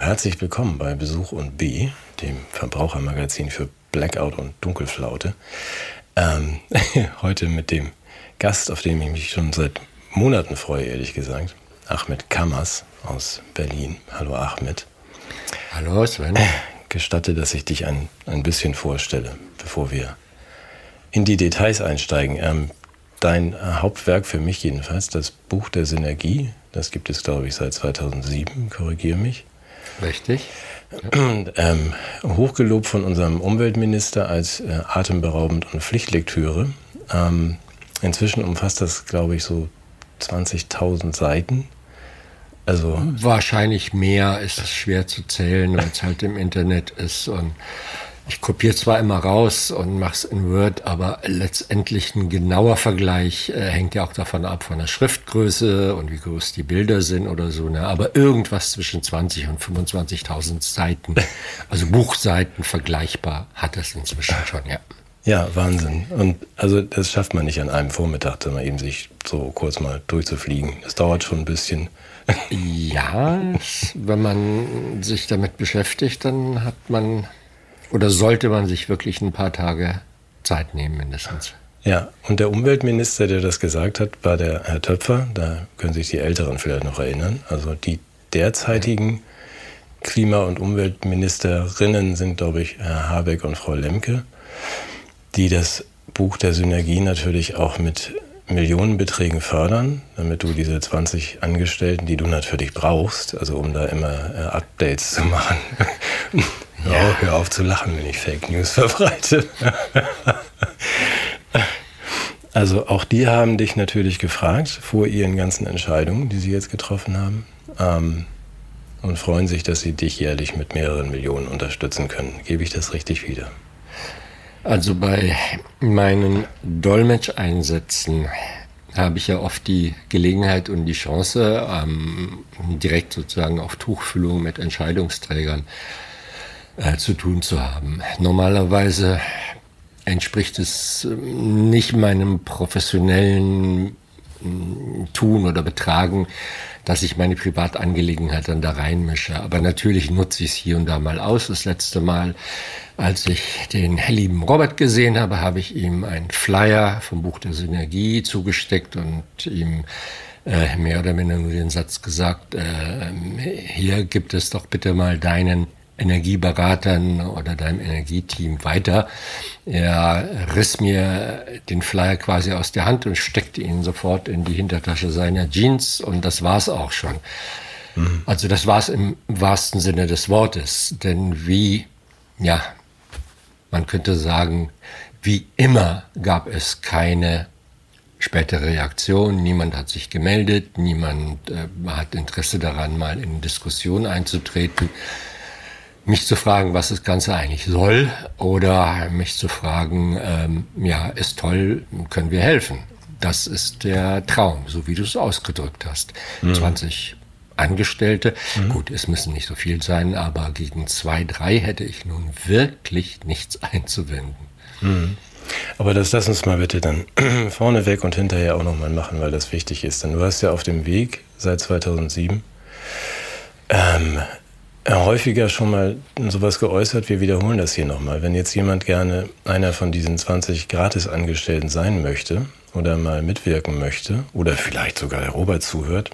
Herzlich willkommen bei Besuch und B, dem Verbrauchermagazin für Blackout und Dunkelflaute. Heute mit dem Gast, auf den ich mich schon seit Monaten freue, ehrlich gesagt. Ahmed Kammers aus Berlin. Hallo Ahmed. Hallo Sven. Gestatte, dass ich dich ein bisschen vorstelle, bevor wir in die Details einsteigen. Dein Hauptwerk für mich jedenfalls, das Buch der Synergie, das gibt es, glaube ich, seit 2007, korrigiere mich. Richtig. Ja. Hochgelobt von unserem Umweltminister als atemberaubend und Pflichtlektüre. Inzwischen umfasst das, glaube ich, so 20.000 Seiten. Also wahrscheinlich mehr, ist es schwer zu zählen, weil es halt im Internet ist. Und ich kopiere zwar immer raus und mache es in Word, aber letztendlich ein genauer Vergleich hängt ja auch davon ab, von der Schriftgröße und wie groß die Bilder sind oder so. Ne? Aber irgendwas zwischen 20.000 und 25.000 Seiten, also Buchseiten vergleichbar, hat es inzwischen schon, ja. Ja, Wahnsinn. Und also das schafft man nicht an einem Vormittag, dann mal eben sich so kurz mal durchzufliegen. Das dauert schon ein bisschen. Ja, wenn man sich damit beschäftigt, dann hat man oder sollte man sich wirklich ein paar Tage Zeit nehmen mindestens. Ja, und der Umweltminister, der das gesagt hat, war der Herr Töpfer. Da können sich die Älteren vielleicht noch erinnern. Also die derzeitigen Klima- und Umweltministerinnen sind, glaube ich, Herr Habeck und Frau Lemke, die das Buch der Synergie natürlich auch mit Millionenbeträgen fördern, damit du diese 20 Angestellten, die du natürlich brauchst, also um da immer Updates zu machen. Ja. Hör auf zu lachen, wenn ich Fake News verbreite. Also auch die haben dich natürlich gefragt vor ihren ganzen Entscheidungen, die sie jetzt getroffen haben, und freuen sich, dass sie dich jährlich mit mehreren Millionen unterstützen können. Gebe ich das richtig wieder? Also bei meinen Dolmetscheinsätzen habe ich ja oft die Gelegenheit und die Chance, direkt sozusagen auf Tuchfühlung mit Entscheidungsträgern zu tun zu haben. Normalerweise entspricht es nicht meinem professionellen Tun oder Betragen, dass ich meine Privatangelegenheit dann da reinmische. Aber natürlich nutze ich es hier und da mal aus. Das letzte Mal, als ich den lieben Robert gesehen habe, habe ich ihm einen Flyer vom Buch der Synergie zugesteckt und ihm mehr oder minder nur den Satz gesagt, hier gibt es doch bitte mal deinen Energieberatern oder deinem Energieteam weiter. Er riss mir den Flyer quasi aus der Hand und steckte ihn sofort in die Hintertasche seiner Jeans und das war's auch schon. Mhm. Also das war's im wahrsten Sinne des Wortes. Denn man könnte sagen, wie immer gab es keine spätere Reaktion. Niemand hat sich gemeldet, niemand hat Interesse daran, mal in Diskussion einzutreten. Mich zu fragen, was das Ganze eigentlich soll, oder mich zu fragen, ist toll, können wir helfen? Das ist der Traum, so wie du es ausgedrückt hast. 20 Angestellte, gut, es müssen nicht so viel sein, aber gegen 2, 3 hätte ich nun wirklich nichts einzuwenden. Aber das lass uns mal bitte dann vorneweg und hinterher auch nochmal machen, weil das wichtig ist. Denn du hast ja auf dem Weg seit 2007 häufiger schon mal sowas geäußert, wir wiederholen das hier nochmal. Wenn jetzt jemand gerne einer von diesen 20 Gratisangestellten sein möchte oder mal mitwirken möchte oder vielleicht sogar der Robert zuhört,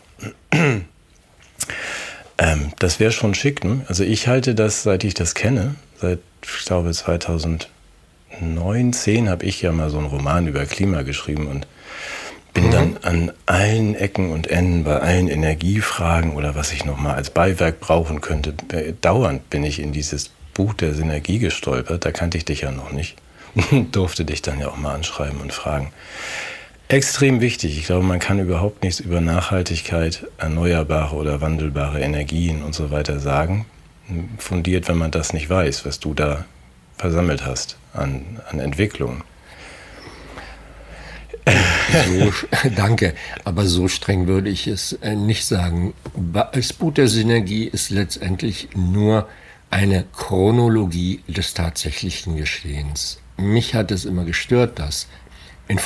das wäre schon schick, ne? Also ich halte das, seit ich das kenne, seit, ich glaube 2009, 10 habe ich ja mal so einen Roman über Klima geschrieben und bin dann an allen Ecken und Enden bei allen Energiefragen oder was ich nochmal als Beiwerk brauchen könnte, dauernd bin ich in dieses Buch der Synergie gestolpert. Da kannte ich dich ja noch nicht. Durfte dich dann ja auch mal anschreiben und fragen. Extrem wichtig. Ich glaube, man kann überhaupt nichts über Nachhaltigkeit, erneuerbare oder wandelbare Energien und so weiter sagen. Fundiert, wenn man das nicht weiß, was du da versammelt hast an Entwicklung. Danke, aber so streng würde ich es nicht sagen. Das Buch der Synergie ist letztendlich nur eine Chronologie des tatsächlichen Geschehens. Mich hat es immer gestört, dass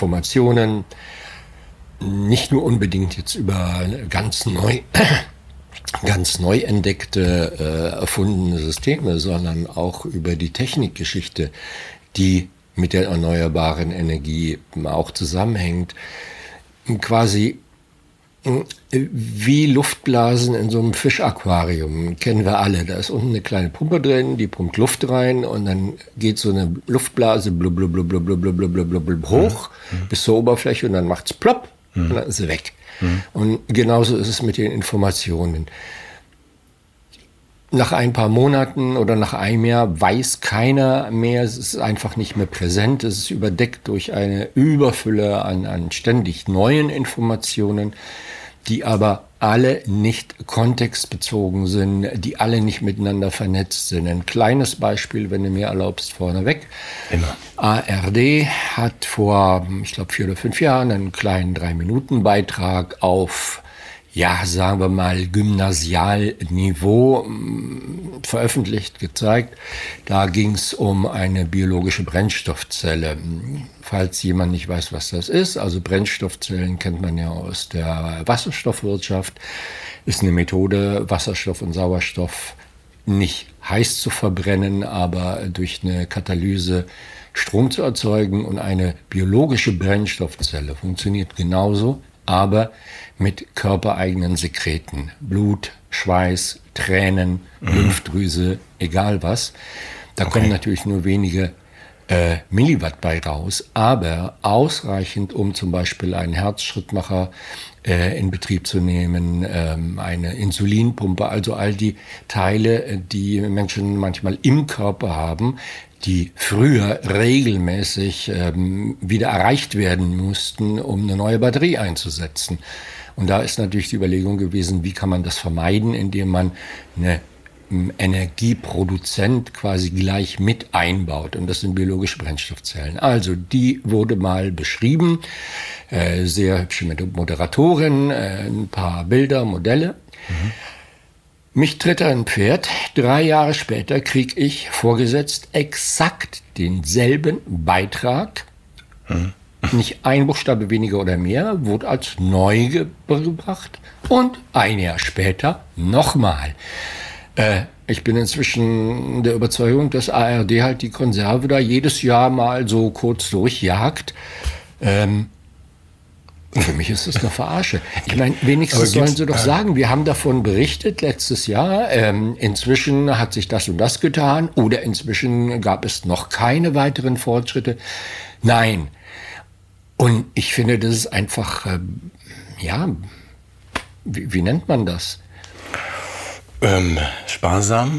Informationen nicht nur unbedingt jetzt über ganz neu ganz neu entdeckte, erfundene Systeme, sondern auch über die Technikgeschichte, die mit der erneuerbaren Energie auch zusammenhängt. Quasi wie Luftblasen in so einem Fischaquarium, kennen wir alle. Da ist unten eine kleine Pumpe drin, die pumpt Luft rein und dann geht so eine Luftblase blub, blub, blub, blub, blub, blub, blub, blub, blub, hoch bis zur Oberfläche und dann macht's plopp und dann ist sie weg. Und genauso ist es mit den Informationen. Nach ein paar Monaten oder nach einem Jahr weiß keiner mehr, es ist einfach nicht mehr präsent, es ist überdeckt durch eine Überfülle an ständig neuen Informationen, die aber alle nicht kontextbezogen sind, die alle nicht miteinander vernetzt sind. Ein kleines Beispiel, wenn du mir erlaubst, vorneweg. Immer. ARD hat vor, ich glaube, 4 oder 5 Jahren einen kleinen 3-Minuten-Beitrag auf, ja, sagen wir mal, Gymnasialniveau veröffentlicht, gezeigt. Da ging es um eine biologische Brennstoffzelle. Falls jemand nicht weiß, was das ist, also Brennstoffzellen kennt man ja aus der Wasserstoffwirtschaft, ist eine Methode, Wasserstoff und Sauerstoff nicht heiß zu verbrennen, aber durch eine Katalyse Strom zu erzeugen. Und eine biologische Brennstoffzelle funktioniert genauso, aber mit körpereigenen Sekreten. Blut, Schweiß, Tränen, Lymphdrüse, egal was. Da kommen natürlich nur wenige Milliwatt bei raus, aber ausreichend, um zum Beispiel einen Herzschrittmacher in Betrieb zu nehmen, eine Insulinpumpe, also all die Teile, die Menschen manchmal im Körper haben, die früher regelmäßig wieder erreicht werden mussten, um eine neue Batterie einzusetzen. Und da ist natürlich die Überlegung gewesen, wie kann man das vermeiden, indem man eine Energieproduzent quasi gleich mit einbaut. Und das sind biologische Brennstoffzellen. Also die wurde mal beschrieben, sehr hübsche Moderatorin, ein paar Bilder, Modelle. Mich tritt ein Pferd. 3 Jahre später kriege ich vorgesetzt exakt denselben Beitrag. Nicht ein Buchstabe weniger oder mehr, wurde als neu gebracht. Und 1 Jahr später nochmal. Ich bin inzwischen der Überzeugung, dass ARD halt die Konserve da jedes Jahr mal so kurz durchjagt. Für mich ist das eine Verarsche. Ich meine, wenigstens sollen sie doch sagen, wir haben davon berichtet letztes Jahr, inzwischen hat sich das und das getan oder inzwischen gab es noch keine weiteren Fortschritte. Nein. Und ich finde, das ist einfach, ja, wie nennt man das? Sparsam.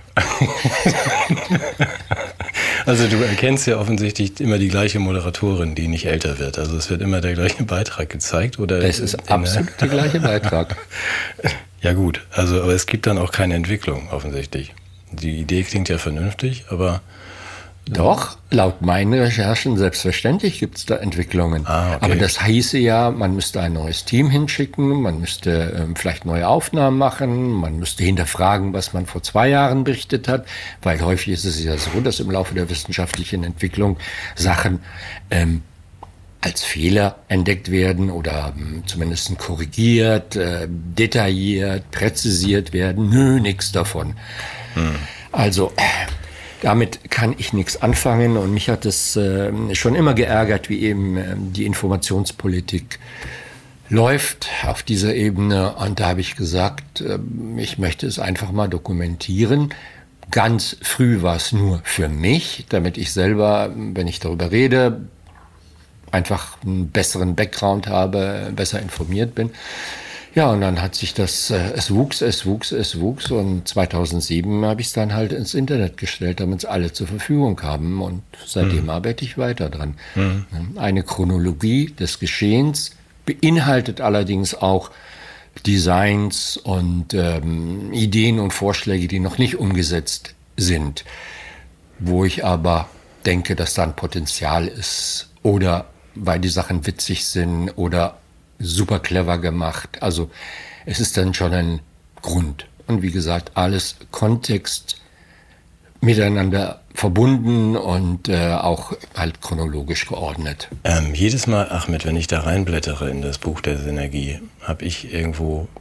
Also du erkennst ja offensichtlich immer die gleiche Moderatorin, die nicht älter wird. Also es wird immer der gleiche Beitrag gezeigt, oder? Es ist absolut der gleiche Beitrag. Ja gut, also aber es gibt dann auch keine Entwicklung offensichtlich. Die Idee klingt ja vernünftig, aber doch, laut meinen Recherchen selbstverständlich gibt es da Entwicklungen. Okay. Aber das hieße ja, man müsste ein neues Team hinschicken, man müsste vielleicht neue Aufnahmen machen, man müsste hinterfragen, was man vor 2 Jahren berichtet hat, weil häufig ist es ja so, dass im Laufe der wissenschaftlichen Entwicklung Sachen als Fehler entdeckt werden oder zumindest korrigiert, detailliert, präzisiert werden. Nö, nichts davon. Also damit kann ich nichts anfangen und mich hat es schon immer geärgert, wie eben die Informationspolitik läuft auf dieser Ebene. Und da habe ich gesagt, ich möchte es einfach mal dokumentieren. Ganz früh war es nur für mich, damit ich selber, wenn ich darüber rede, einfach einen besseren Background habe, besser informiert bin. Ja, und dann hat sich das, es wuchs und 2007 habe ich es dann halt ins Internet gestellt, damit es alle zur Verfügung haben und seitdem arbeite ich weiter dran. Eine Chronologie des Geschehens beinhaltet allerdings auch Designs und Ideen und Vorschläge, die noch nicht umgesetzt sind, wo ich aber denke, dass da ein Potenzial ist oder weil die Sachen witzig sind oder super clever gemacht. Also es ist dann schon ein Grund. Und wie gesagt, alles Kontext miteinander verbunden und auch halt chronologisch geordnet. Jedes Mal, Ahmed, wenn ich da reinblättere in das Buch der Synergie, habe ich irgendwo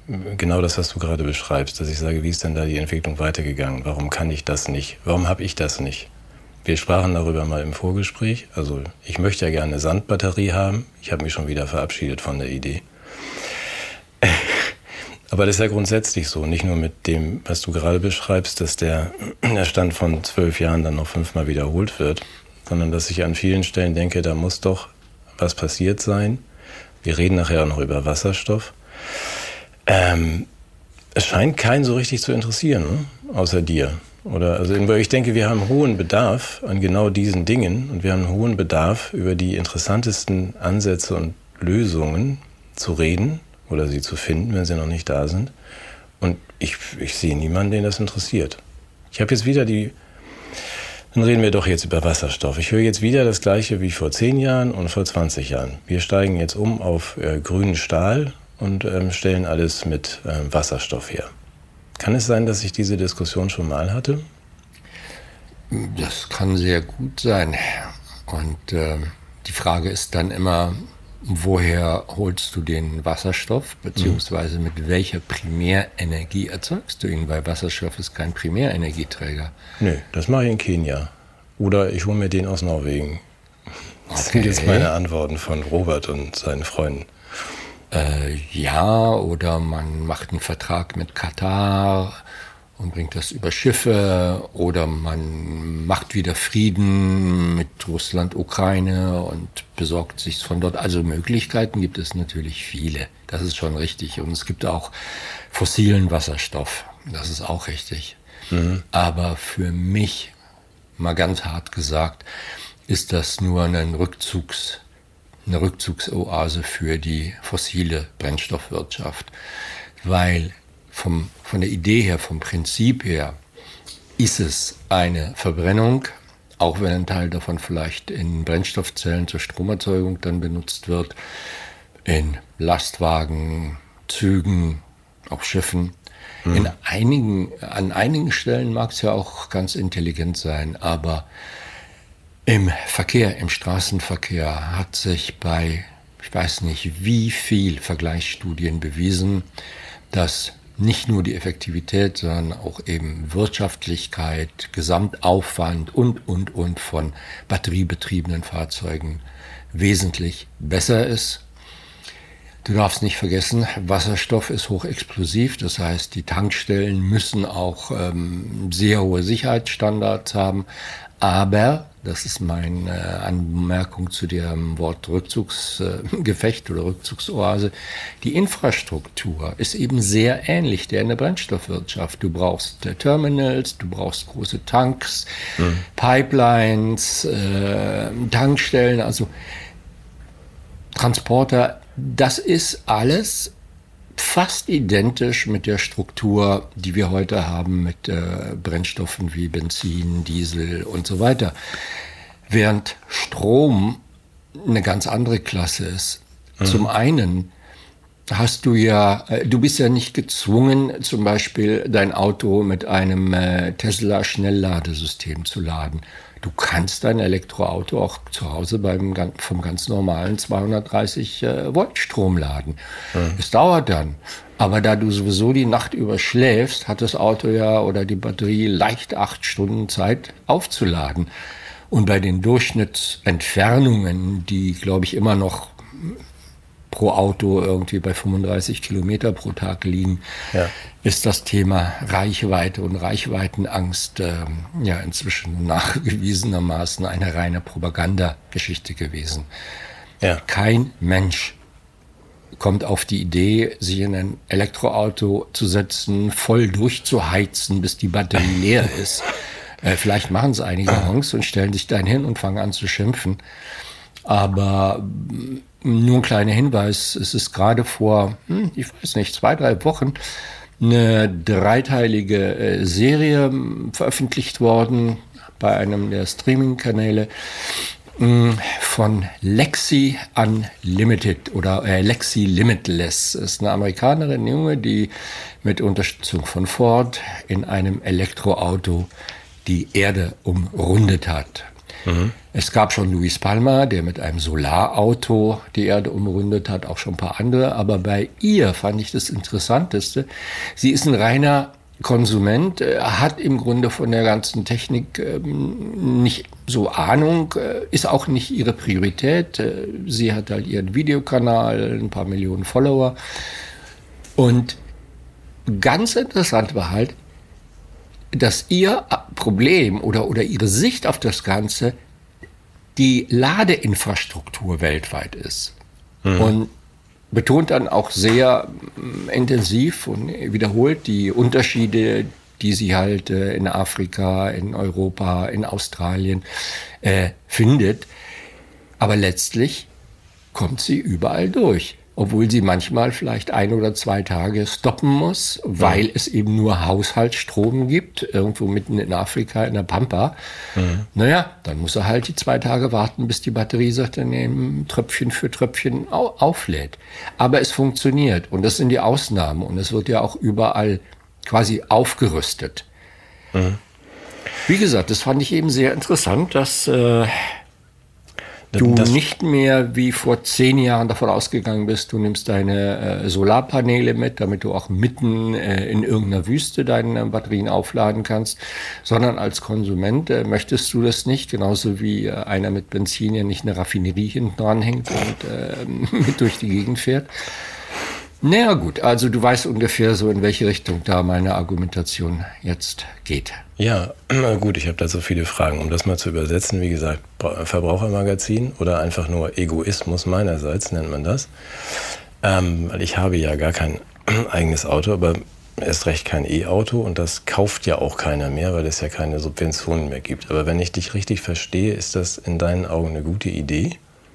genau das, was du gerade beschreibst, dass ich sage, wie ist denn da die Entwicklung weitergegangen? Warum kann ich das nicht? Warum habe ich das nicht? Wir sprachen darüber mal im Vorgespräch. Also ich möchte ja gerne eine Sandbatterie haben. Ich habe mich schon wieder verabschiedet von der Idee. Aber das ist ja grundsätzlich so, nicht nur mit dem, was du gerade beschreibst, dass der Stand von 12 Jahren dann noch 5-mal wiederholt wird, sondern dass ich an vielen Stellen denke, da muss doch was passiert sein. Wir reden nachher auch noch über Wasserstoff. Es scheint keinen so richtig zu interessieren, ne? Außer dir. Oder, also ich denke, wir haben hohen Bedarf an genau diesen Dingen und wir haben einen hohen Bedarf, über die interessantesten Ansätze und Lösungen zu reden oder sie zu finden, wenn sie noch nicht da sind. Und ich sehe niemanden, den das interessiert. Ich habe jetzt wieder dann reden wir doch jetzt über Wasserstoff. Ich höre jetzt wieder das Gleiche wie vor 10 Jahren und vor 20 Jahren. Wir steigen jetzt um auf grünen Stahl und stellen alles mit Wasserstoff her. Kann es sein, dass ich diese Diskussion schon mal hatte? Das kann sehr gut sein. Und die Frage ist dann immer, woher holst du den Wasserstoff, beziehungsweise mit welcher Primärenergie erzeugst du ihn? Weil Wasserstoff ist kein Primärenergieträger. Nö, das mache ich in Kenia. Oder ich hole mir den aus Norwegen. Das sind jetzt meine Antworten von Robert und seinen Freunden. Ja, oder man macht einen Vertrag mit Katar und bringt das über Schiffe, oder man macht wieder Frieden mit Russland, Ukraine und besorgt sich von dort. Also Möglichkeiten gibt es natürlich viele, das ist schon richtig. Und es gibt auch fossilen Wasserstoff, das ist auch richtig. Aber für mich, mal ganz hart gesagt, ist das nur eine Rückzugsoase für die fossile Brennstoffwirtschaft, weil von der Idee her, vom Prinzip her, ist es eine Verbrennung, auch wenn ein Teil davon vielleicht in Brennstoffzellen zur Stromerzeugung dann benutzt wird, in Lastwagen, Zügen, auch Schiffen. An einigen Stellen mag es ja auch ganz intelligent sein, aber im Verkehr, im Straßenverkehr hat sich bei, ich weiß nicht wie viel Vergleichsstudien bewiesen, dass nicht nur die Effektivität, sondern auch eben Wirtschaftlichkeit, Gesamtaufwand und von batteriebetriebenen Fahrzeugen wesentlich besser ist. Du darfst nicht vergessen, Wasserstoff ist hochexplosiv, das heißt, die Tankstellen müssen auch sehr hohe Sicherheitsstandards haben, aber, das ist meine Anmerkung zu dem Wort Rückzugsgefecht oder Rückzugsoase, die Infrastruktur ist eben sehr ähnlich der in der Brennstoffwirtschaft. Du brauchst Terminals, du brauchst große Tanks, Pipelines, Tankstellen, also Transporter. Das ist alles fast identisch mit der Struktur, die wir heute haben mit Brennstoffen wie Benzin, Diesel und so weiter. Während Strom eine ganz andere Klasse ist. Zum einen du bist ja nicht gezwungen, zum Beispiel dein Auto mit einem Tesla-Schnellladesystem zu laden. Du kannst dein Elektroauto auch zu Hause vom ganz normalen 230 Volt Strom laden. Es dauert dann. Aber da du sowieso die Nacht über schläfst, hat das Auto ja oder die Batterie leicht 8 Stunden Zeit aufzuladen. Und bei den Durchschnittsentfernungen, die, glaube ich, immer noch pro Auto irgendwie bei 35 Kilometer pro Tag liegen, ist das Thema Reichweite und Reichweitenangst inzwischen nachgewiesenermaßen eine reine Propagandageschichte gewesen. Ja. Kein Mensch kommt auf die Idee, sich in ein Elektroauto zu setzen, voll durchzuheizen, bis die Batterie leer ist. Vielleicht machen es einige Honks und stellen sich dann hin und fangen an zu schimpfen. Aber nur ein kleiner Hinweis, es ist gerade vor, 2-3 Wochen eine 3-teilige Serie veröffentlicht worden bei einem der Streaming-Kanäle von Lexi Unlimited oder Lexi Limitless. Das ist eine Amerikanerin, Junge, die mit Unterstützung von Ford in einem Elektroauto die Erde umrundet hat. Es gab schon Luis Palma, der mit einem Solarauto die Erde umrundet hat, auch schon ein paar andere. Aber bei ihr fand ich das Interessanteste. Sie ist ein reiner Konsument, hat im Grunde von der ganzen Technik nicht so Ahnung, ist auch nicht ihre Priorität. Sie hat halt ihren Videokanal, ein paar Millionen Follower. Und ganz interessant war halt, dass ihr Problem oder ihre Sicht auf das Ganze die Ladeinfrastruktur weltweit ist. Und betont dann auch sehr intensiv und wiederholt die Unterschiede, die sie halt in Afrika, in Europa, in Australien findet. Aber letztlich kommt sie überall durch. Obwohl sie manchmal vielleicht 1 oder 2 Tage stoppen muss, weil es eben nur Haushaltsstrom gibt, irgendwo mitten in Afrika, in der Pampa. Naja, dann muss er halt die 2 Tage warten, bis die Batterie sagt, dann eben Tröpfchen für Tröpfchen auflädt. Aber es funktioniert und das sind die Ausnahmen und es wird ja auch überall quasi aufgerüstet. Wie gesagt, das fand ich eben sehr interessant, dass du nicht mehr wie vor 10 Jahren davon ausgegangen bist, du nimmst deine Solarpaneele mit, damit du auch mitten in irgendeiner Wüste deine Batterien aufladen kannst, sondern als Konsument möchtest du das nicht, genauso wie einer mit Benzin ja nicht eine Raffinerie hinten dranhängt und mit durch die Gegend fährt. Naja gut, also du weißt ungefähr so, in welche Richtung da meine Argumentation jetzt geht. Ja, gut, ich habe da so viele Fragen. Um das mal zu übersetzen, wie gesagt, Verbrauchermagazin oder einfach nur Egoismus meinerseits nennt man das. Weil ich habe ja gar kein eigenes Auto, aber erst recht kein E-Auto und das kauft ja auch keiner mehr, weil es ja keine Subventionen mehr gibt. Aber wenn ich dich richtig verstehe, ist das in deinen Augen eine gute Idee,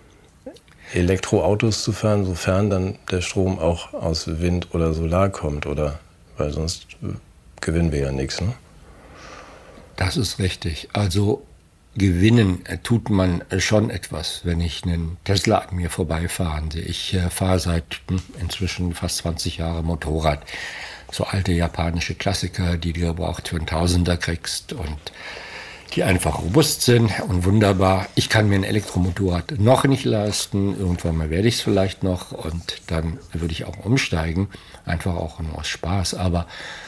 Elektroautos zu fahren, sofern dann der Strom auch aus Wind oder Solar kommt, oder? Weil sonst gewinnen wir ja nichts, ne? Das ist richtig. Also gewinnen tut man schon etwas, wenn ich einen Tesla an mir vorbeifahren sehe. Ich fahre seit inzwischen fast 20 Jahren Motorrad. So alte japanische Klassiker, die du aber auch für einen Tausender kriegst und die einfach robust sind und wunderbar. Ich kann mir ein Elektromotorrad noch nicht leisten. Irgendwann mal werde ich es vielleicht noch und dann würde ich auch umsteigen. Einfach auch nur aus Spaß. Aber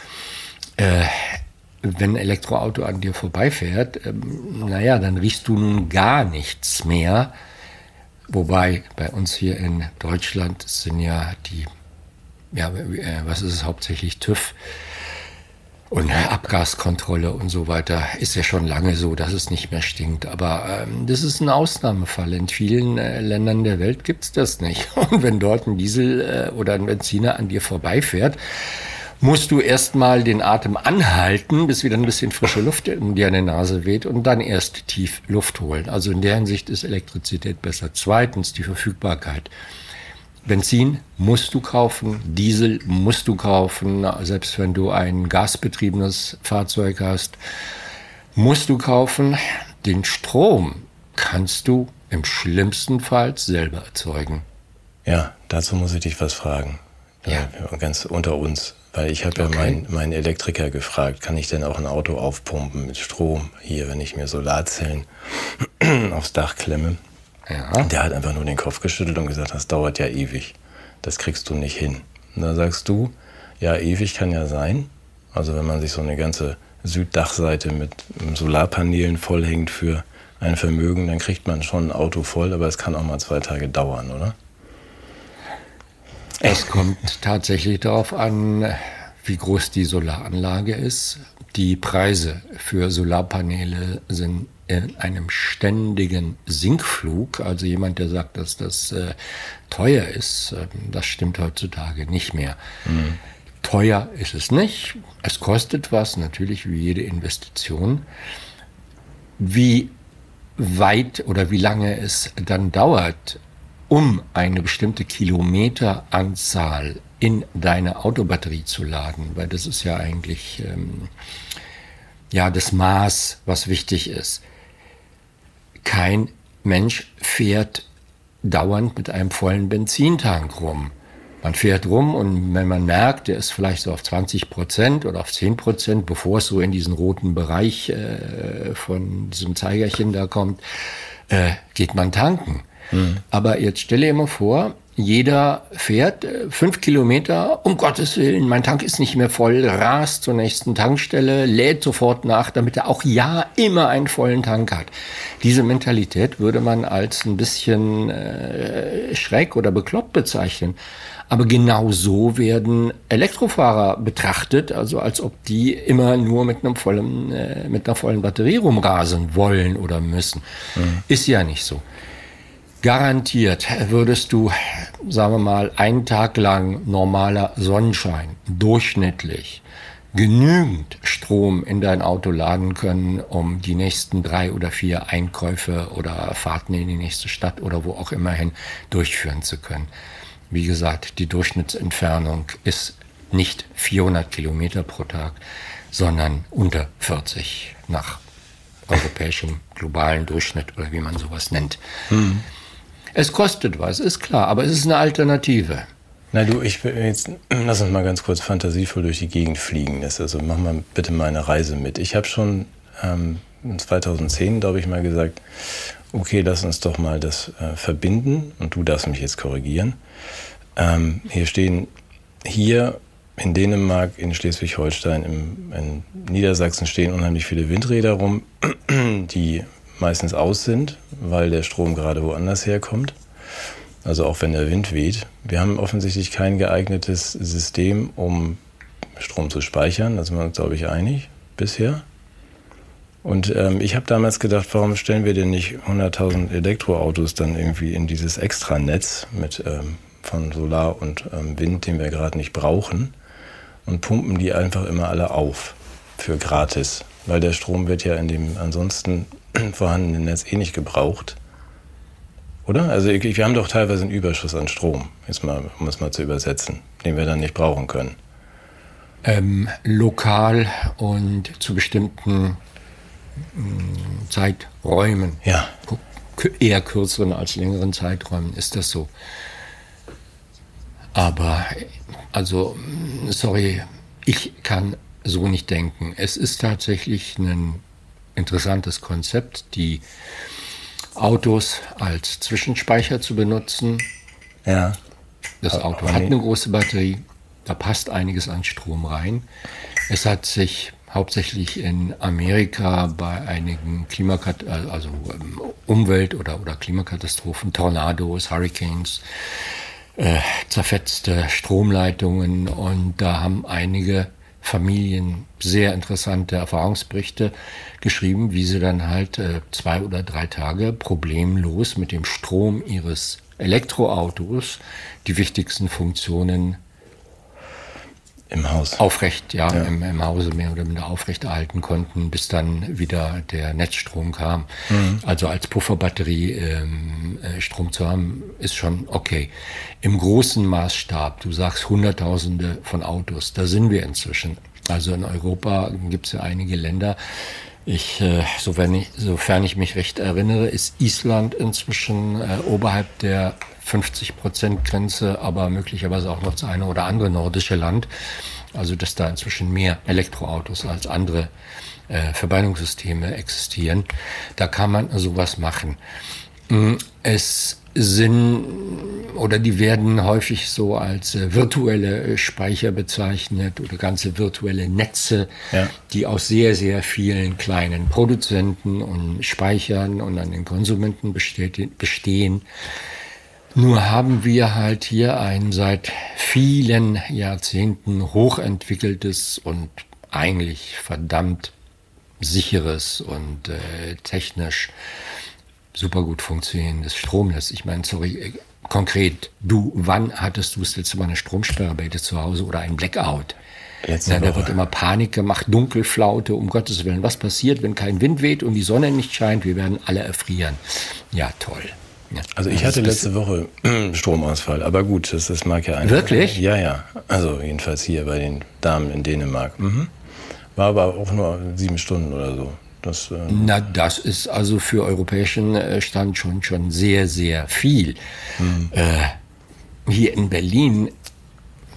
wenn ein Elektroauto an dir vorbeifährt, naja, dann riechst du nun gar nichts mehr. Wobei bei uns hier in Deutschland sind ja was ist es hauptsächlich, TÜV und Abgaskontrolle und so weiter, ist ja schon lange so, dass es nicht mehr stinkt. Aber das ist ein Ausnahmefall. In vielen Ländern der Welt gibt es das nicht. Und wenn dort ein Diesel oder ein Benziner an dir vorbeifährt, musst du erstmal den Atem anhalten, bis wieder ein bisschen frische Luft in dir an der Nase weht und dann erst tief Luft holen. Also in der Hinsicht ist Elektrizität besser. Zweitens die Verfügbarkeit. Benzin musst du kaufen, Diesel musst du kaufen, selbst wenn du ein gasbetriebenes Fahrzeug hast, musst du kaufen. Den Strom kannst du im schlimmsten Fall selber erzeugen. Ja, dazu muss ich dich was fragen. Ja. Ganz unter uns. Weil ich habe ja meinen Elektriker gefragt, kann ich denn auch ein Auto aufpumpen mit Strom hier, wenn ich mir Solarzellen aufs Dach klemme? Ja. Der hat einfach nur den Kopf geschüttelt und gesagt, das dauert ja ewig. Das kriegst du nicht hin. Und da sagst du, ja, ewig kann ja sein. Also wenn man sich so eine ganze Süddachseite mit Solarpanelen vollhängt für ein Vermögen, dann kriegt man schon ein Auto voll, aber es kann auch mal 2 Tage dauern, oder? Es kommt tatsächlich darauf an, wie groß die Solaranlage ist. Die Preise für Solarpaneele sind in einem ständigen Sinkflug. Also jemand, der sagt, dass das teuer ist, das stimmt heutzutage nicht mehr. Teuer ist es nicht. Es kostet was, natürlich wie jede Investition. Wie weit oder wie lange es dann dauert, um eine bestimmte Kilometeranzahl in deine Autobatterie zu laden, weil das ist ja eigentlich das Maß, was wichtig ist. Kein Mensch fährt dauernd mit einem vollen Benzintank rum. Man fährt rum und wenn man merkt, der ist vielleicht so auf 20% oder auf 10%, bevor es so in diesen roten Bereich von diesem Zeigerchen da kommt, geht man tanken. Aber jetzt stelle dir mal vor, jeder fährt 5 Kilometer, um Gottes Willen, mein Tank ist nicht mehr voll, rast zur nächsten Tankstelle, lädt sofort nach, damit er auch immer einen vollen Tank hat. Diese Mentalität würde man als ein bisschen schräg oder bekloppt bezeichnen. Aber genau so werden Elektrofahrer betrachtet, also als ob die immer nur mit einer vollen Batterie rumrasen wollen oder müssen. Ist ja nicht so. Garantiert würdest du, sagen wir mal, einen Tag lang normaler Sonnenschein, durchschnittlich, genügend Strom in dein Auto laden können, um die nächsten 3 oder 4 Einkäufe oder Fahrten in die nächste Stadt oder wo auch immer hin durchführen zu können. Wie gesagt, die Durchschnittsentfernung ist nicht 400 Kilometer pro Tag, sondern unter 40 nach europäischem globalen Durchschnitt oder wie man sowas nennt. Es kostet was, ist klar, aber es ist eine Alternative. Na du, lass uns mal ganz kurz fantasievoll durch die Gegend fliegen. Also mach mal bitte mal eine Reise mit. Ich habe schon 2010, glaube ich, mal gesagt, okay, lass uns doch mal das verbinden und du darfst mich jetzt korrigieren. Hier in Dänemark, in Schleswig-Holstein, in Niedersachsen stehen unheimlich viele Windräder rum, die meistens aus sind, weil der Strom gerade woanders herkommt. Also auch wenn der Wind weht. Wir haben offensichtlich kein geeignetes System, um Strom zu speichern. Da sind wir uns, glaube ich, einig bisher. Und ich habe damals gedacht, warum stellen wir denn nicht 100.000 Elektroautos dann irgendwie in dieses Extranetz mit von Solar und Wind, den wir gerade nicht brauchen, und pumpen die einfach immer alle auf für gratis. Weil der Strom wird ja in dem ansonsten vorhandenen Netz nicht gebraucht. Oder? Also wir haben doch teilweise einen Überschuss an Strom, jetzt mal, um es mal zu übersetzen, den wir dann nicht brauchen können. Lokal und zu bestimmten Zeiträumen, ja. Eher kürzeren als längeren Zeiträumen ist das so. Aber, also, sorry, ich kann so nicht denken. Es ist tatsächlich ein interessantes Konzept, die Autos als Zwischenspeicher zu benutzen. Ja. Das Auto hat eine große Batterie, da passt einiges an Strom rein. Es hat sich hauptsächlich in Amerika bei einigen Umwelt- oder Klimakatastrophen, Tornados, Hurricanes, zerfetzte Stromleitungen, und da haben einige Familien sehr interessante Erfahrungsberichte geschrieben, wie sie dann halt 2 oder 3 Tage problemlos mit dem Strom ihres Elektroautos die wichtigsten Funktionen im Haus aufrecht, im Hause mehr oder minder aufrechterhalten konnten, bis dann wieder der Netzstrom kam. Also als Pufferbatterie Strom zu haben, ist schon okay. Im großen Maßstab, du sagst Hunderttausende von Autos, da sind wir inzwischen. Also in Europa gibt es ja einige Länder. Sofern ich mich recht erinnere, ist Island inzwischen oberhalb der 50%-Grenze, aber möglicherweise auch noch das eine oder andere nordische Land. Also dass da inzwischen mehr Elektroautos als andere Verbrennungssysteme existieren. Da kann man sowas machen. Die werden häufig so als virtuelle Speicher bezeichnet oder ganze virtuelle Netze, die aus sehr, sehr vielen kleinen Produzenten und Speichern und an den Konsumenten bestehen. Nur haben wir halt hier ein seit vielen Jahrzehnten hochentwickeltes und eigentlich verdammt sicheres und technisch super gut funktionierendes Stromnetz. Ich meine, sorry, konkret, wann hattest du das letzte Mal eine Stromsperre bei dir zu Hause oder ein Blackout? Da wird immer Panik gemacht, Dunkelflaute, um Gottes Willen. Was passiert, wenn kein Wind weht und die Sonne nicht scheint? Wir werden alle erfrieren. Ja, toll. Ja. Also ich hatte letzte Woche Stromausfall, aber gut, das mag ja einfach. Wirklich? Ja. Also jedenfalls hier bei den Damen in Dänemark. War aber auch nur 7 Stunden oder so. Das ist also für europäischen Stand schon sehr, sehr viel. Hier in Berlin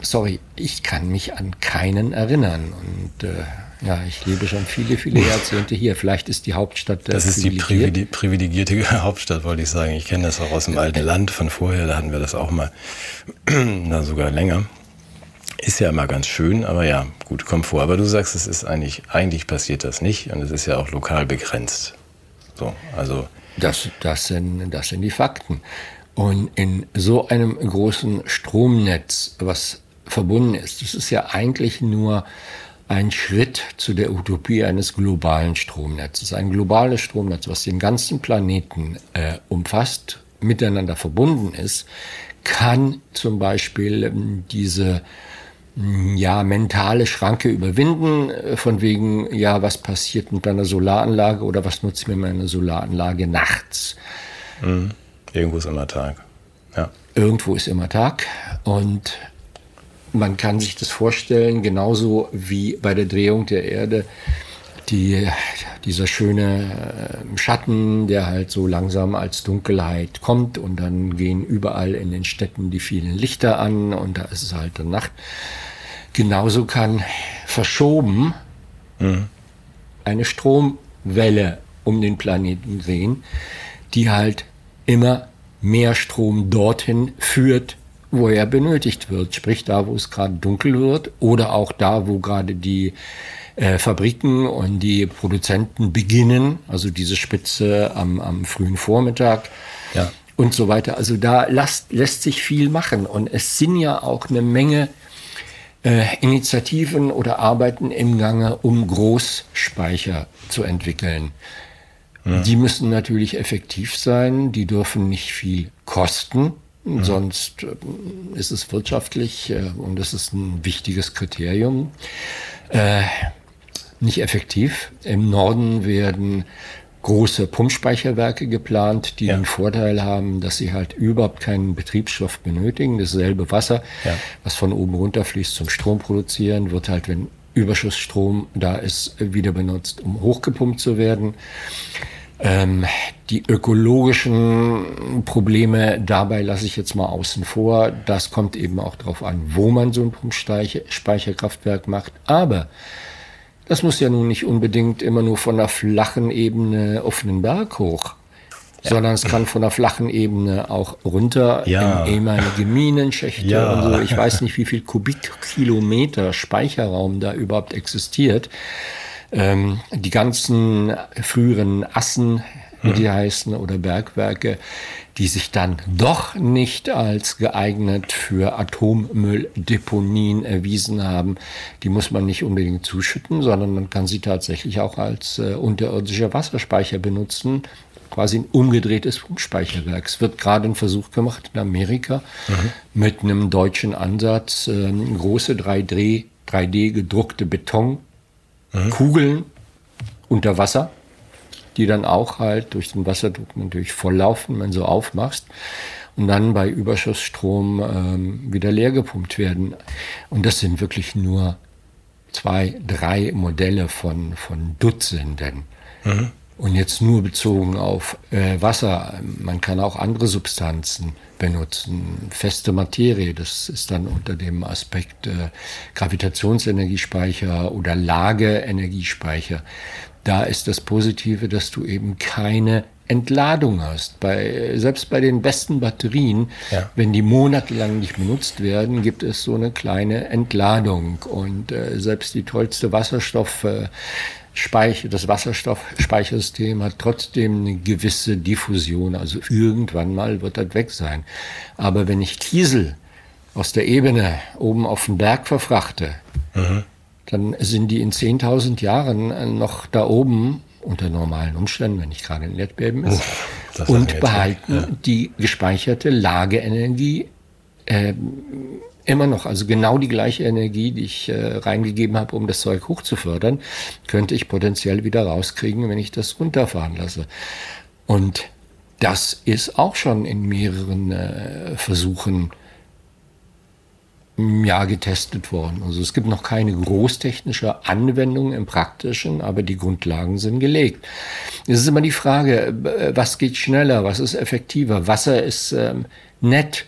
sorry, ich kann mich an keinen erinnern. Und ja, ich lebe schon viele, viele Jahrzehnte hier. Vielleicht ist die Hauptstadt das ist die privilegierte Hauptstadt, wollte ich sagen. Ich kenne das auch aus dem alten Land von vorher, da hatten wir das auch mal, na, sogar länger. Ist ja immer ganz schön, aber ja, gut, kommt vor. Aber du sagst, es ist eigentlich passiert das nicht und es ist ja auch lokal begrenzt. So, also. Das sind die Fakten. Und in so einem großen Stromnetz, was verbunden ist, das ist ja eigentlich nur ein Schritt zu der Utopie eines globalen Stromnetzes. Ein globales Stromnetz, was den ganzen Planeten umfasst, miteinander verbunden ist, kann zum Beispiel diese mentale Schranke überwinden, von wegen, ja, was passiert mit einer Solaranlage oder was nutzt mir meine Solaranlage nachts? Irgendwo ist immer Tag. Ja. Irgendwo ist immer Tag und man kann sich das vorstellen, genauso wie bei der Drehung der Erde, dieser schöne Schatten, der halt so langsam als Dunkelheit kommt und dann gehen überall in den Städten die vielen Lichter an und da ist es halt dann Nacht. Genauso kann verschoben eine Stromwelle um den Planeten drehen, die halt immer mehr Strom dorthin führt, wo er benötigt wird. Sprich da, wo es gerade dunkel wird oder auch da, wo gerade die Fabriken und die Produzenten beginnen, also diese Spitze am frühen Vormittag und so weiter. Also da lässt sich viel machen und es sind ja auch eine Menge Initiativen oder Arbeiten im Gange, um Großspeicher zu entwickeln. Die müssen natürlich effektiv sein, die dürfen nicht viel kosten, sonst ist es wirtschaftlich, und das ist ein wichtiges Kriterium, nicht effektiv. Im Norden werden große Pumpspeicherwerke geplant, die den Vorteil haben, dass sie halt überhaupt keinen Betriebsstoff benötigen. Dasselbe Wasser, was von oben runterfließt zum Strom produzieren, wird halt, wenn Überschussstrom da ist, wieder benutzt, um hochgepumpt zu werden. Die ökologischen Probleme dabei lasse ich jetzt mal außen vor. Das kommt eben auch darauf an, wo man so ein Pumpspeicherkraftwerk macht. Aber das muss ja nun nicht unbedingt immer nur von der flachen Ebene auf einen Berg hoch, sondern es kann von der flachen Ebene auch runter in ehemalige Minenschächte und so. Ich weiß nicht, wie viel Kubikkilometer Speicherraum da überhaupt existiert. Die ganzen früheren Assen, wie die heißen, oder Bergwerke, die sich dann doch nicht als geeignet für Atommülldeponien erwiesen haben, die muss man nicht unbedingt zuschütten, sondern man kann sie tatsächlich auch als unterirdischer Wasserspeicher benutzen, quasi ein umgedrehtes Pumpspeicherwerk. Es wird gerade ein Versuch gemacht in Amerika mit einem deutschen Ansatz, große 3D gedruckte Betonkugeln unter Wasser, die dann auch halt durch den Wasserdruck natürlich volllaufen, wenn du so aufmachst und dann bei Überschussstrom wieder leer gepumpt werden. Und das sind wirklich nur 2, 3 Modelle von Dutzenden. Und jetzt nur bezogen auf Wasser. Man kann auch andere Substanzen benutzen. Feste Materie, das ist dann unter dem Aspekt Gravitationsenergiespeicher oder Lageenergiespeicher. Da ist das Positive, dass du eben keine Entladung hast. Selbst bei den besten Batterien, wenn die monatelang nicht benutzt werden, gibt es so eine kleine Entladung. Und selbst die tollste das Wasserstoffspeichersystem hat trotzdem eine gewisse Diffusion. Also irgendwann mal wird das weg sein. Aber wenn ich Kiesel aus der Ebene oben auf den Berg verfrachte, dann sind die in 10.000 Jahren noch da oben unter normalen Umständen, wenn nicht gerade ein Erdbeben ist, und behalten die gespeicherte Lageenergie immer noch. Also genau die gleiche Energie, die ich reingegeben habe, um das Zeug hochzufördern, könnte ich potenziell wieder rauskriegen, wenn ich das runterfahren lasse. Und das ist auch schon in mehreren Versuchen getestet worden. Also es gibt noch keine großtechnische Anwendung im Praktischen, aber die Grundlagen sind gelegt. Es ist immer die Frage, was geht schneller, was ist effektiver? Wasser ist nett,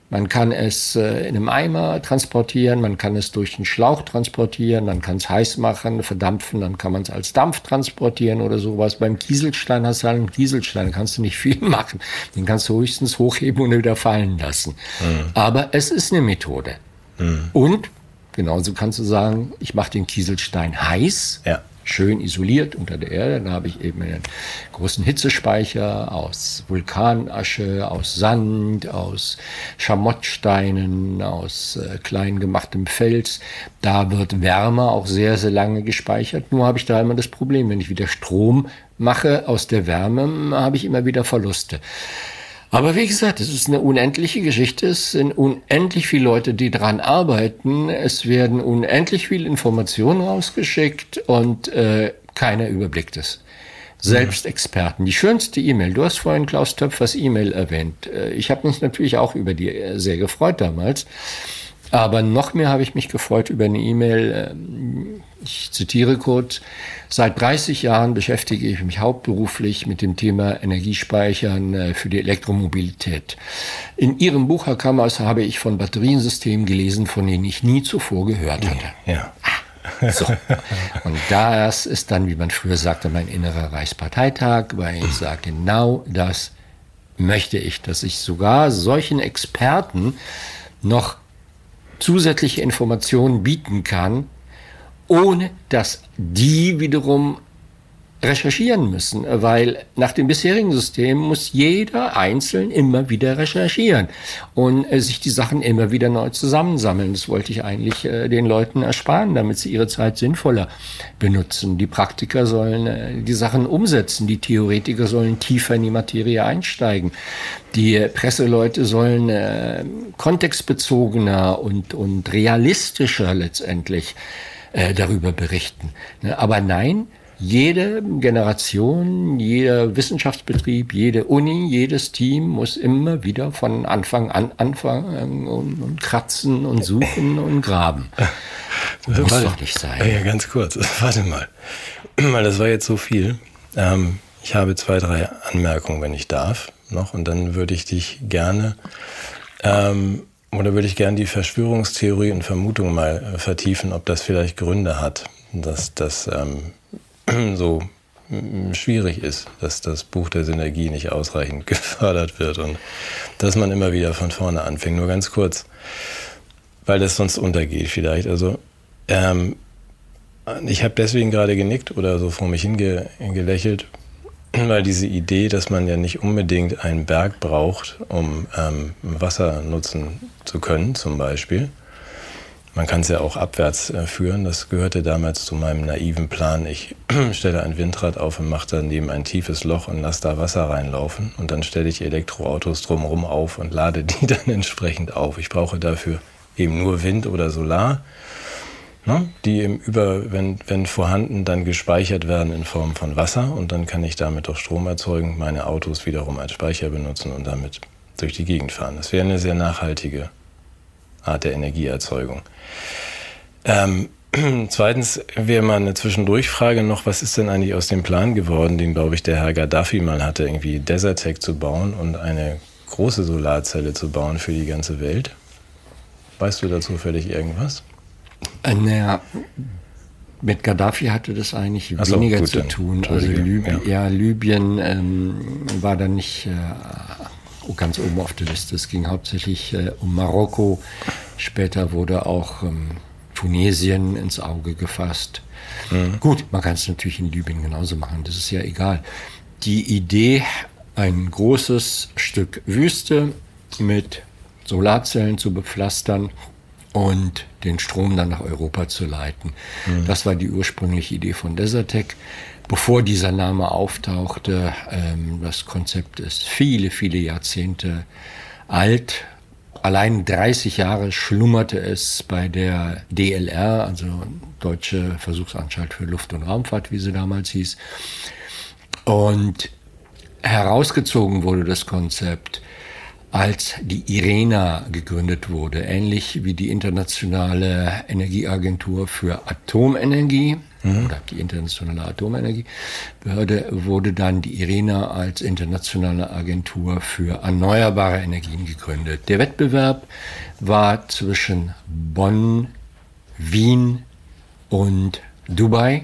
Man kann es in einem Eimer transportieren, man kann es durch einen Schlauch transportieren, man kann es heiß machen, verdampfen, dann kann man es als Dampf transportieren oder sowas. Beim Kieselstein hast du halt einen Kieselstein, da kannst du nicht viel machen. Den kannst du höchstens hochheben und wieder fallen lassen. Aber es ist eine Methode. Und genauso kannst du sagen, ich mache den Kieselstein heiß. Ja. Schön Isoliert unter der Erde. Da habe ich eben einen großen Hitzespeicher aus Vulkanasche, aus Sand, aus Schamottsteinen, aus klein gemachtem Fels. Da wird Wärme auch sehr, sehr lange gespeichert. Nur habe ich da immer das Problem, wenn ich wieder Strom mache aus der Wärme, habe ich immer wieder Verluste. Aber wie gesagt, es ist eine unendliche Geschichte. Es sind unendlich viele Leute, die dran arbeiten. Es werden unendlich viele Informationen rausgeschickt und keiner überblickt es. Selbst Experten. Die schönste E-Mail. Du hast vorhin Klaus Töpfers E-Mail erwähnt. Ich habe mich natürlich auch über die sehr gefreut damals. Aber noch mehr habe ich mich gefreut über eine E-Mail. Ich zitiere kurz. Seit 30 Jahren beschäftige ich mich hauptberuflich mit dem Thema Energiespeichern für die Elektromobilität. In Ihrem Buch, Herr Kammers, habe ich von Batteriensystemen gelesen, von denen ich nie zuvor gehört hatte. Ja. So. Und das ist dann, wie man früher sagte, mein innerer Reichsparteitag, weil ich sage, genau das möchte ich, dass ich sogar solchen Experten noch zusätzliche Informationen bieten kann, ohne dass die wiederum recherchieren müssen, weil nach dem bisherigen System muss jeder einzeln immer wieder recherchieren und sich die Sachen immer wieder neu zusammensammeln. Das wollte ich eigentlich den Leuten ersparen, damit sie ihre Zeit sinnvoller benutzen. Die Praktiker sollen die Sachen umsetzen, die Theoretiker sollen tiefer in die Materie einsteigen. Die Presseleute sollen kontextbezogener und realistischer letztendlich darüber berichten. Aber nein, jede Generation, jeder Wissenschaftsbetrieb, jede Uni, jedes Team muss immer wieder von Anfang an anfangen und kratzen und suchen und graben. Das muss doch nicht sein. Ja, ganz kurz. Warte mal. Weil das war jetzt so viel. Ich habe 2, 3 Anmerkungen, wenn ich darf, noch. Und dann würde ich dich gerne, würde ich gerne die Verschwörungstheorie und Vermutung mal vertiefen, ob das vielleicht Gründe hat, dass das so schwierig ist, dass das Buch der Synergie nicht ausreichend gefördert wird und dass man immer wieder von vorne anfängt. Nur ganz kurz, weil das sonst untergeht vielleicht. Also ich habe deswegen gerade genickt oder so vor mich hingelächelt, weil diese Idee, dass man ja nicht unbedingt einen Berg braucht, um Wasser nutzen zu können, zum Beispiel. Man kann es ja auch abwärts führen. Das gehörte damals zu meinem naiven Plan. Ich stelle ein Windrad auf und mache daneben ein tiefes Loch und lasse da Wasser reinlaufen. Und dann stelle ich Elektroautos drumherum auf und lade die dann entsprechend auf. Ich brauche dafür eben nur Wind oder Solar, ne, die wenn vorhanden, dann gespeichert werden in Form von Wasser. Und dann kann ich damit auch Strom erzeugen, meine Autos wiederum als Speicher benutzen und damit durch die Gegend fahren. Das wäre eine sehr nachhaltige Art der Energieerzeugung. Zweitens wäre mal eine Zwischendurchfrage noch, was ist denn eigentlich aus dem Plan geworden, den, glaube ich, der Herr Gaddafi mal hatte, irgendwie Desertec zu bauen und eine große Solarzelle zu bauen für die ganze Welt? Weißt du dazu völlig irgendwas? Naja, mit Gaddafi hatte das eigentlich weniger zu tun. Also Libyen war da nicht ganz oben auf der Liste. Es ging hauptsächlich um Marokko. Später wurde auch Tunesien ins Auge gefasst. Gut, man kann es natürlich in Libyen genauso machen, das ist ja egal. Die Idee, ein großes Stück Wüste mit Solarzellen zu bepflastern und den Strom dann nach Europa zu leiten. Das war die ursprüngliche Idee von Desertec. Bevor dieser Name auftauchte, das Konzept ist viele, viele Jahrzehnte alt. Allein 30 Jahre schlummerte es bei der DLR, also Deutsche Versuchsanstalt für Luft- und Raumfahrt, wie sie damals hieß. Und herausgezogen wurde das Konzept, als die IRENA gegründet wurde, ähnlich wie die Internationale Energieagentur für Atomenergie. oder die Internationale Atomenergiebehörde, wurde dann die IRENA als internationale Agentur für erneuerbare Energien gegründet. Der Wettbewerb war zwischen Bonn, Wien und Dubai.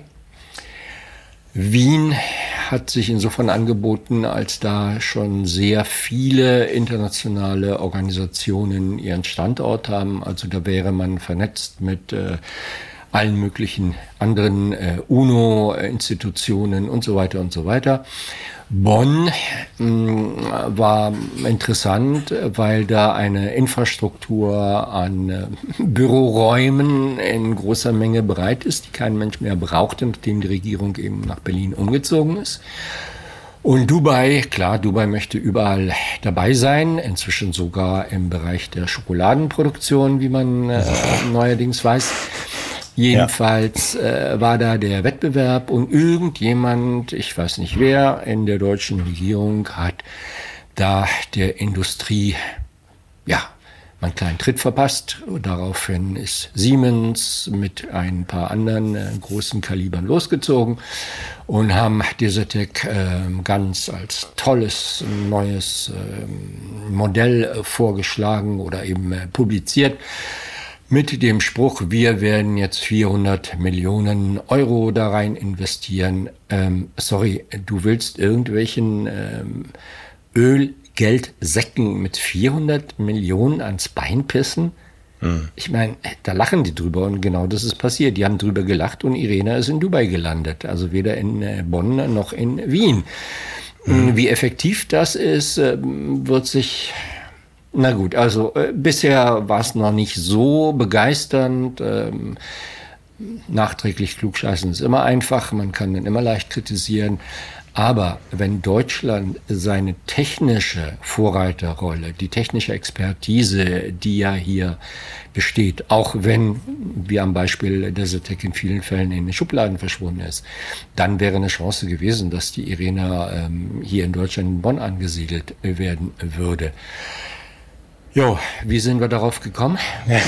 Wien hat sich insofern angeboten, als da schon sehr viele internationale Organisationen ihren Standort haben. Also da wäre man vernetzt mit allen möglichen anderen UNO-Institutionen und so weiter und so weiter. Bonn war interessant, weil da eine Infrastruktur an Büroräumen in großer Menge bereit ist, die kein Mensch mehr brauchte, nachdem die Regierung eben nach Berlin umgezogen ist. Und Dubai, klar, Dubai möchte überall dabei sein, inzwischen sogar im Bereich der Schokoladenproduktion, wie man neuerdings weiß. Jedenfalls war da der Wettbewerb und irgendjemand, ich weiß nicht wer, in der deutschen Regierung hat da der Industrie, mal einen kleinen Tritt verpasst. Daraufhin ist Siemens mit ein paar anderen großen Kalibern losgezogen und haben Desertec ganz als tolles neues Modell vorgeschlagen oder eben publiziert. Mit dem Spruch, wir werden jetzt 400 Millionen Euro da rein investieren. Sorry, du willst irgendwelchen Ölgeldsäcken mit 400 Millionen ans Bein pissen? Ich meine, da lachen die drüber und genau das ist passiert. Die haben drüber gelacht und IRENA ist in Dubai gelandet. Also weder in Bonn noch in Wien. Wie effektiv das ist, wird sich... Na gut, also bisher war es noch nicht so begeisternd. Nachträglich klugscheißen ist immer einfach, man kann dann immer leicht kritisieren. Aber wenn Deutschland seine technische Vorreiterrolle, die technische Expertise, die ja hier besteht, auch wenn, wie am Beispiel Desertec in vielen Fällen in den Schubladen verschwunden ist, dann wäre eine Chance gewesen, dass die IRENA hier in Deutschland in Bonn angesiedelt werden würde. Jo, wie sind wir darauf gekommen?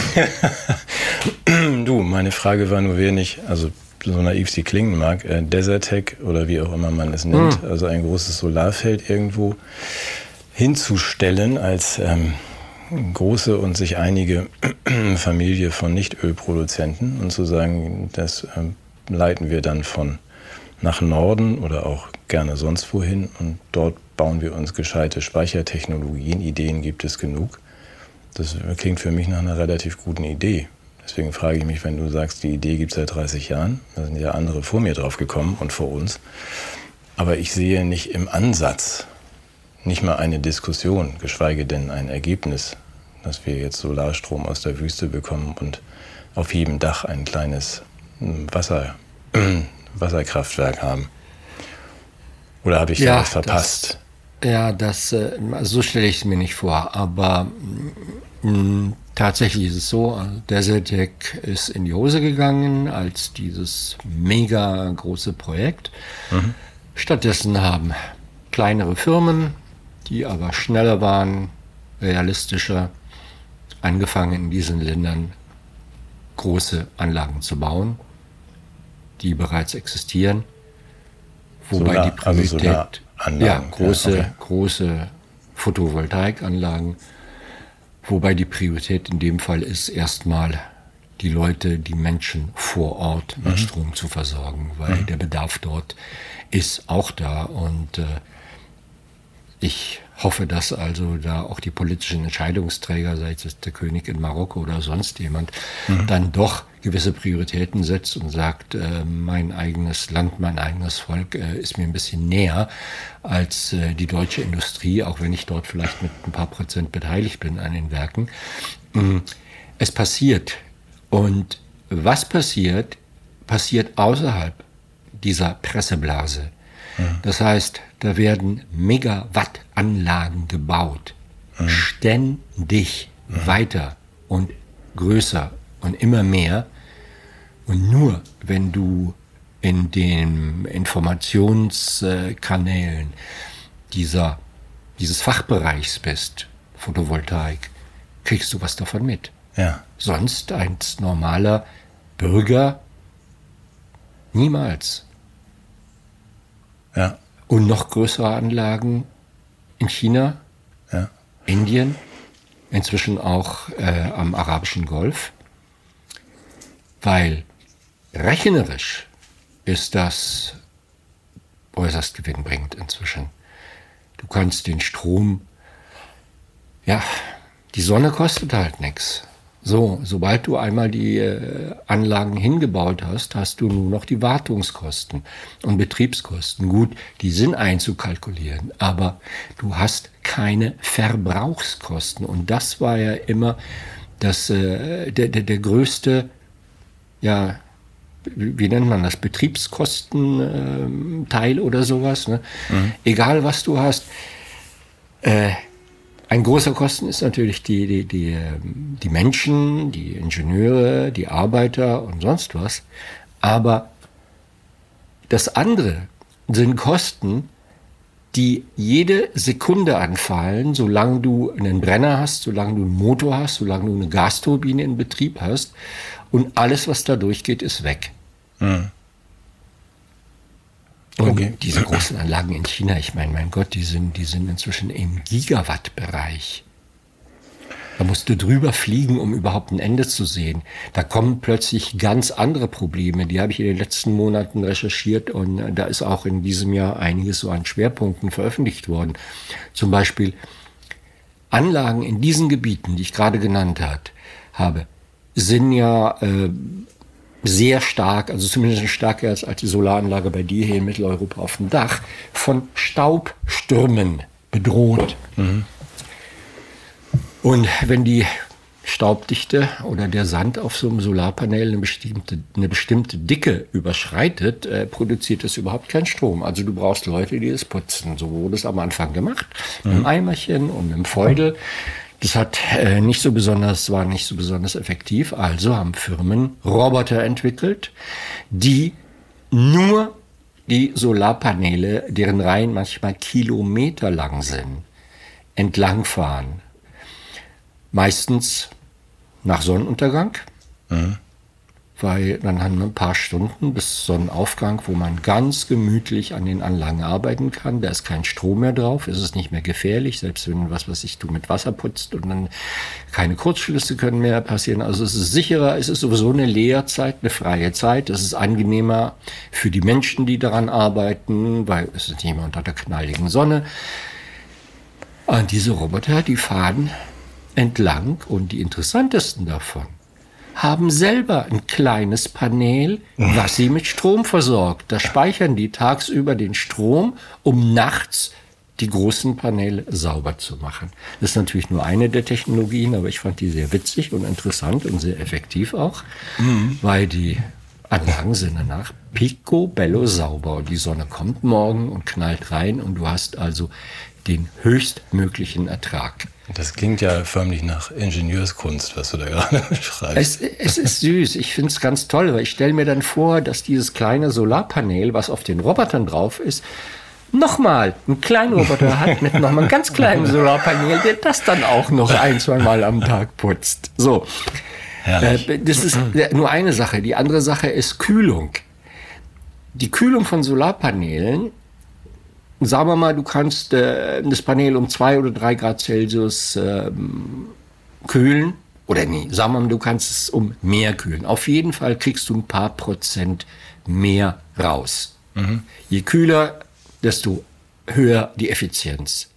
Du, meine Frage war nur, wer nicht, also so naiv sie klingen mag, Desertec oder wie auch immer man es nennt, also ein großes Solarfeld irgendwo hinzustellen als große und sich einige Familie von Nicht-Ölproduzenten und zu sagen, das leiten wir dann von nach Norden oder auch gerne sonst wohin und dort bauen wir uns gescheite Speichertechnologien, Ideen gibt es genug. Das klingt für mich nach einer relativ guten Idee. Deswegen frage ich mich, wenn du sagst, die Idee gibt es seit 30 Jahren, da sind ja andere vor mir drauf gekommen und vor uns. Aber ich sehe nicht im Ansatz, nicht mal eine Diskussion, geschweige denn ein Ergebnis, dass wir jetzt Solarstrom aus der Wüste bekommen und auf jedem Dach ein kleines Wasserkraftwerk haben. Oder habe ich da was verpasst? So stelle ich es mir nicht vor, aber tatsächlich ist es so, also Desertec ist in die Hose gegangen als dieses mega große Projekt. Stattdessen haben kleinere Firmen, die aber schneller waren, realistischer, angefangen in diesen Ländern große Anlagen zu bauen, die bereits existieren, wobei die Priorität große Photovoltaikanlagen, wobei die Priorität in dem Fall ist, erstmal die Leute, die Menschen vor Ort mit Strom zu versorgen, weil der Bedarf dort ist auch da und ich hoffe, dass also da auch die politischen Entscheidungsträger, sei es der König in Marokko oder sonst jemand, dann doch gewisse Prioritäten setzt und sagt, mein eigenes Land, mein eigenes Volk ist mir ein bisschen näher als die deutsche Industrie, auch wenn ich dort vielleicht mit ein paar Prozent beteiligt bin an den Werken. Es passiert. Und was passiert, passiert außerhalb dieser Presseblase. Das heißt, da werden Megawattanlagen gebaut, ständig weiter und größer und immer mehr. Und nur wenn du in den Informationskanälen dieses Fachbereichs bist, Photovoltaik, kriegst du was davon mit. Ja. Sonst als normaler Bürger Niemals. Ja. Und noch größere Anlagen in China, Ja. Indien, inzwischen auch am Arabischen Golf. Weil rechnerisch ist das äußerst gewinnbringend inzwischen. Du kannst den Strom, ja, die Sonne kostet halt nichts. So, sobald du einmal die Anlagen hingebaut hast, hast du nur noch die Wartungskosten und Betriebskosten. Gut, die sind einzukalkulieren, aber du hast keine Verbrauchskosten. Und das war ja immer der größte, ja, wie nennt man das, Betriebskostenteil oder sowas. Ne? Egal, was du hast. Ein großer Kosten ist natürlich die Menschen, die Ingenieure, die Arbeiter und sonst was. Aber das andere sind Kosten, die jede Sekunde anfallen, solange du einen Brenner hast, solange du einen Motor hast, solange du eine Gasturbine in Betrieb hast. Und alles, was da durchgeht, ist weg. Und diese großen Anlagen in China, ich meine, mein Gott, die sind inzwischen im Gigawatt-Bereich. Da musst du drüber fliegen, um überhaupt ein Ende zu sehen. Da kommen plötzlich ganz andere Probleme. Die habe ich in den letzten Monaten recherchiert und da ist auch in diesem Jahr einiges so an Schwerpunkten veröffentlicht worden. Zum Beispiel Anlagen in diesen Gebieten, die ich gerade genannt habe, sind ja sehr stark, also zumindest stärker als die Solaranlage bei dir hier in Mitteleuropa auf dem Dach, von Staubstürmen bedroht. Und wenn die Staubdichte oder der Sand auf so einem Solarpanel eine bestimmte Dicke überschreitet, produziert es überhaupt keinen Strom. Also du brauchst Leute, die es putzen. So wurde es am Anfang gemacht, mit einem Eimerchen und einem Feudel. Das war nicht so besonders effektiv. Also haben Firmen Roboter entwickelt, die nur die Solarpaneele, deren Reihen manchmal kilometerlang sind, entlangfahren. Meistens nach Sonnenuntergang, weil dann haben wir ein paar Stunden bis Sonnenaufgang, wo man ganz gemütlich an den Anlagen arbeiten kann. Da ist kein Strom mehr drauf, es ist nicht mehr gefährlich, selbst wenn du mit Wasser putzt und dann keine Kurzschlüsse können mehr passieren. Also es ist sicherer, es ist sowieso eine Lehrzeit, eine freie Zeit. Es ist angenehmer für die Menschen, die daran arbeiten, weil es ist nicht mehr unter der knalligen Sonne. Und diese Roboter, die fahren entlang und die interessantesten davon haben selber ein kleines Panel, was sie mit Strom versorgt. Da speichern die tagsüber den Strom, um nachts die großen Paneele sauber zu machen. Das ist natürlich nur eine der Technologien, aber ich fand die sehr witzig und interessant und sehr effektiv auch, weil die Anlagen sind danach picobello sauber. Und die Sonne kommt morgen und knallt rein und du hast also den höchstmöglichen Ertrag. Das klingt ja förmlich nach Ingenieurskunst, was du da gerade beschreibst. Es ist süß. Ich finde es ganz toll, weil ich stelle mir dann vor, dass dieses kleine Solarpanel, was auf den Robotern drauf ist, nochmal einen kleinen Roboter hat mit nochmal einem ganz kleinen Solarpanel, der das dann auch noch 1-2 Mal am Tag putzt. So. Das ist nur eine Sache. Die andere Sache ist Kühlung. Die Kühlung von Solarpanelen, sagen wir mal, du kannst das Panel um 2 oder 3 Grad Celsius kühlen. Oder nee, sagen wir mal, du kannst es um mehr kühlen. Auf jeden Fall kriegst du ein paar Prozent mehr raus. Je kühler, desto höher die Effizienz.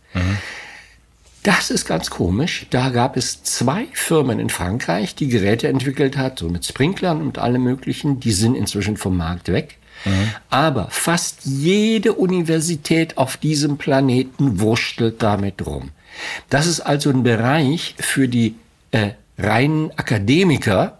Das ist ganz komisch. Da gab es 2 Firmen in Frankreich, die Geräte entwickelt hat, so mit Sprinklern und allem Möglichen. Die sind inzwischen vom Markt weg. Aber fast jede Universität auf diesem Planeten wurschtelt damit rum. Das ist also ein Bereich für die reinen Akademiker,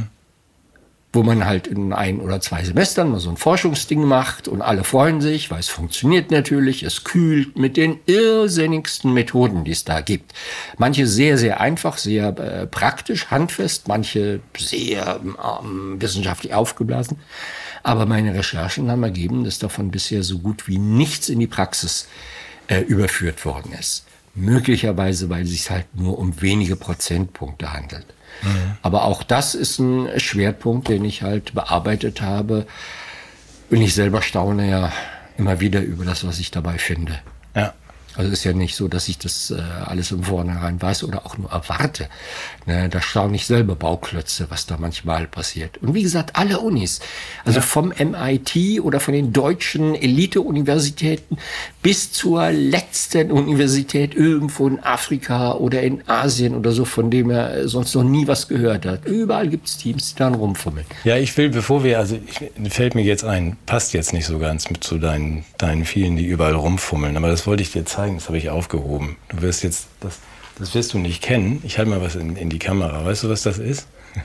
wo man halt in 1 oder 2 Semestern mal so ein Forschungsding macht und alle freuen sich, weil es funktioniert natürlich, es kühlt mit den irrsinnigsten Methoden, die es da gibt. Manche sehr, sehr einfach, sehr praktisch, handfest, manche sehr wissenschaftlich aufgeblasen. Aber meine Recherchen haben ergeben, dass davon bisher so gut wie nichts in die Praxis überführt worden ist. Möglicherweise, weil es sich halt nur um wenige Prozentpunkte handelt. Aber auch das ist ein Schwerpunkt, den ich halt bearbeitet habe. Und ich selber staune ja immer wieder über das, was ich dabei finde. Ja. Also es ist ja nicht so, dass ich das alles im Vornherein weiß oder auch nur erwarte. Ne, da staune ich selber Bauklötze, was da manchmal passiert. Und wie gesagt, alle Unis, also vom MIT oder von den deutschen Elite-Universitäten bis zur letzten Universität irgendwo in Afrika oder in Asien oder so, von dem er sonst noch nie was gehört hat. Überall gibt es Teams, die dann rumfummeln. Ja, ich will, fällt mir jetzt ein, passt jetzt nicht so ganz mit zu deinen vielen, die überall rumfummeln, aber das wollte ich dir zeigen. Das habe ich aufgehoben. Du wirst jetzt, das wirst du nicht kennen. Ich halte mal was in die Kamera. Weißt du, was das ist?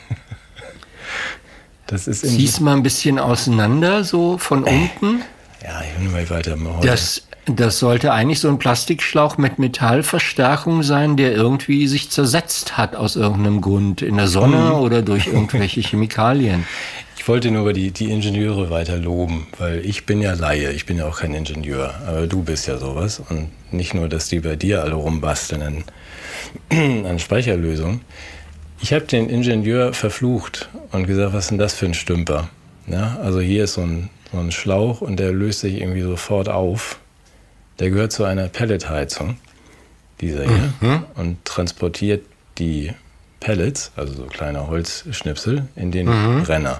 Das ist Zieh's mal ein bisschen auseinander, so von unten. Ja, ich will mal weiter. Das sollte eigentlich so ein Plastikschlauch mit Metallverstärkung sein, der irgendwie sich zersetzt hat aus irgendeinem Grund. In der Sonne oder durch irgendwelche Chemikalien. Ich wollte nur über die Ingenieure weiter loben, weil ich bin ja Laie, ich bin ja auch kein Ingenieur, aber du bist ja sowas. Und nicht nur, dass die bei dir alle rumbasteln an Speicherlösungen. Ich habe den Ingenieur verflucht und gesagt, was ist denn das für ein Stümper? Ja, also hier ist so ein Schlauch und der löst sich irgendwie sofort auf. Der gehört zu einer Pelletheizung, dieser hier, und transportiert die Pellets, also so kleine Holzschnipsel, in den Brenner.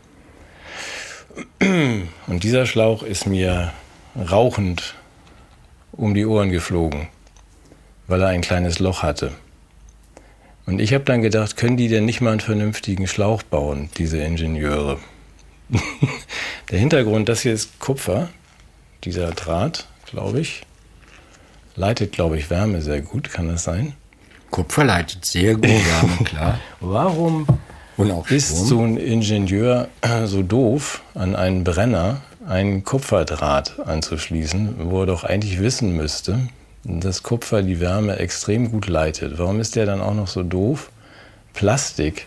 Und dieser Schlauch ist mir rauchend um die Ohren geflogen, weil er ein kleines Loch hatte. Und ich habe dann gedacht, können die denn nicht mal einen vernünftigen Schlauch bauen, diese Ingenieure? Der Hintergrund, das hier ist Kupfer, dieser Draht, glaube ich, leitet, glaube ich, Wärme sehr gut, kann das sein? Kupfer leitet sehr gut Wärme, klar. Warum ist so ein Ingenieur so doof, an einen Brenner einen Kupferdraht anzuschließen, wo er doch eigentlich wissen müsste, dass Kupfer die Wärme extrem gut leitet? Warum ist der dann auch noch so doof? Plastik,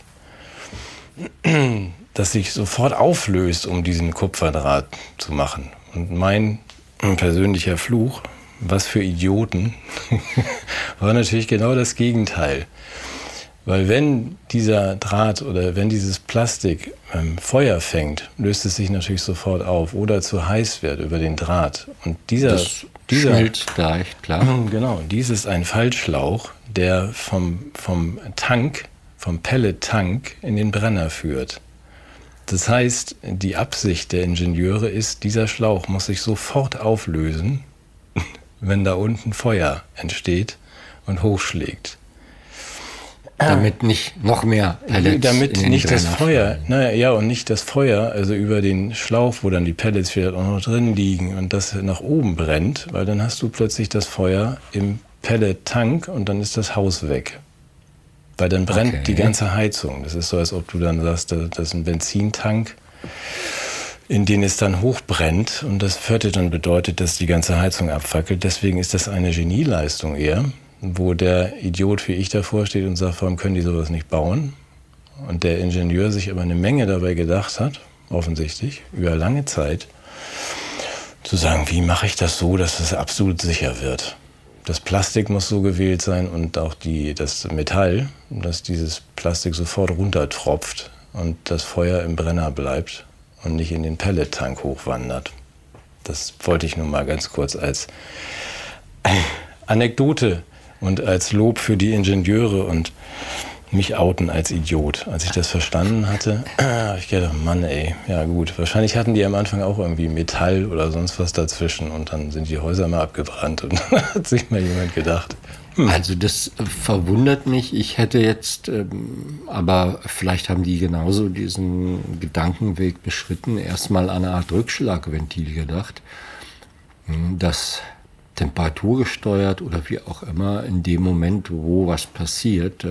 das sich sofort auflöst, um diesen Kupferdraht zu machen. Und mein persönlicher Fluch, was für Idioten, war natürlich genau das Gegenteil. Weil wenn dieser Draht oder wenn dieses Plastik Feuer fängt, löst es sich natürlich sofort auf oder zu heiß wird über den Draht. Und dieser schmilzt gleich, klar. Genau, dies ist ein Faltschlauch, der vom Pellet-Tank in den Brenner führt. Das heißt, die Absicht der Ingenieure ist, dieser Schlauch muss sich sofort auflösen, wenn da unten Feuer entsteht und hochschlägt. Damit nicht noch mehr Pellets damit nicht das Feuer, und nicht das Feuer, also über den Schlauch, wo dann die Pellets vielleicht auch noch drin liegen und das nach oben brennt, weil dann hast du plötzlich das Feuer im Pellet-Tank und dann ist das Haus weg. Weil dann brennt die ganze Heizung. Das ist so, als ob du dann sagst, das ist ein Benzintank, in den es dann hochbrennt und das vierte dann bedeutet, dass die ganze Heizung abfackelt. Deswegen ist das eine Genieleistung eher, wo der Idiot wie ich davor steht und sagt, warum können die sowas nicht bauen? Und der Ingenieur sich aber eine Menge dabei gedacht hat, offensichtlich, über lange Zeit, zu sagen, wie mache ich das so, dass es absolut sicher wird? Das Plastik muss so gewählt sein und auch das Metall, dass dieses Plastik sofort runtertropft und das Feuer im Brenner bleibt und nicht in den Pellet-Tank hochwandert. Das wollte ich nun mal ganz kurz als Anekdote und als Lob für die Ingenieure und mich outen als Idiot. Als ich das verstanden hatte, habe ich gedacht, Mann ey, ja gut. Wahrscheinlich hatten die am Anfang auch irgendwie Metall oder sonst was dazwischen und dann sind die Häuser mal abgebrannt und dann hat sich mal jemand gedacht. Also das verwundert mich. Ich hätte jetzt, aber vielleicht haben die genauso diesen Gedankenweg beschritten, erstmal an eine Art Rückschlagventil gedacht, das temperaturgesteuert oder wie auch immer in dem Moment, wo was passiert,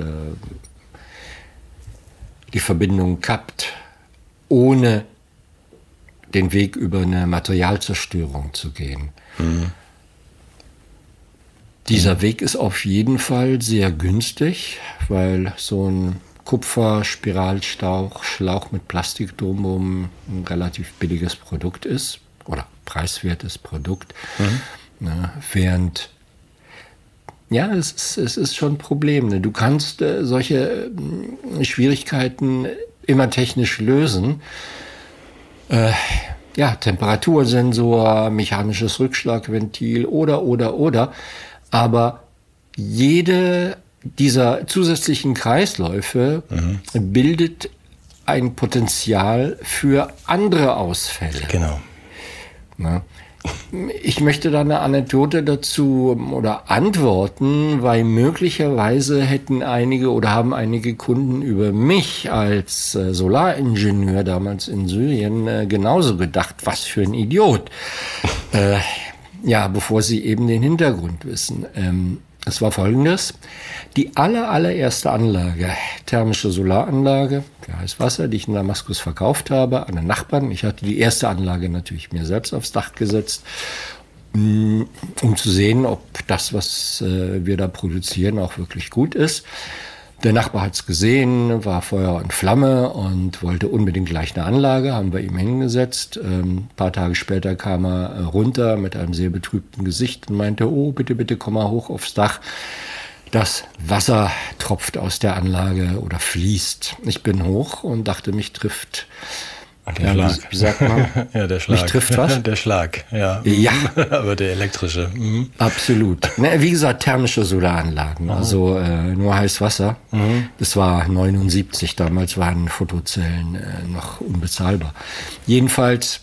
die Verbindung kappt, ohne den Weg über eine Materialzerstörung zu gehen. Dieser Weg ist auf jeden Fall sehr günstig, weil so ein Kupferspiralschlauch mit Plastik drumherum ein relativ billiges Produkt ist oder preiswertes Produkt. Während, ja, es ist schon ein Problem. Ne? Du kannst solche Schwierigkeiten immer technisch lösen. Temperatursensor, mechanisches Rückschlagventil oder. Aber jede dieser zusätzlichen Kreisläufe bildet ein Potenzial für andere Ausfälle. Genau. Na? Ich möchte da eine Anekdote dazu oder antworten, weil möglicherweise hätten einige oder haben einige Kunden über mich als Solaringenieur damals in Syrien genauso gedacht, was für ein Idiot. Bevor sie eben den Hintergrund wissen. Es war Folgendes: Die allererste Anlage, thermische Solaranlage für Heißwasser, die ich in Damaskus verkauft habe an den Nachbarn. Ich hatte die erste Anlage natürlich mir selbst aufs Dach gesetzt, um zu sehen, ob das, was wir da produzieren, auch wirklich gut ist. Der Nachbar hat es gesehen, war Feuer und Flamme und wollte unbedingt gleich eine Anlage, haben wir ihm hingesetzt. Ein paar Tage später kam er runter mit einem sehr betrübten Gesicht und meinte, oh, bitte, komm mal hoch aufs Dach. Das Wasser tropft aus der Anlage oder fließt. Ich bin hoch und dachte, mich trifft... Der Schlag. Wie sagt man? Ja, der Schlag. Mich trifft was? Der Schlag, ja. Ja. Aber der elektrische. Absolut. Wie gesagt, thermische Solaranlagen, also nur Heißwasser. Das war 79, damals waren Photozellen noch unbezahlbar. Jedenfalls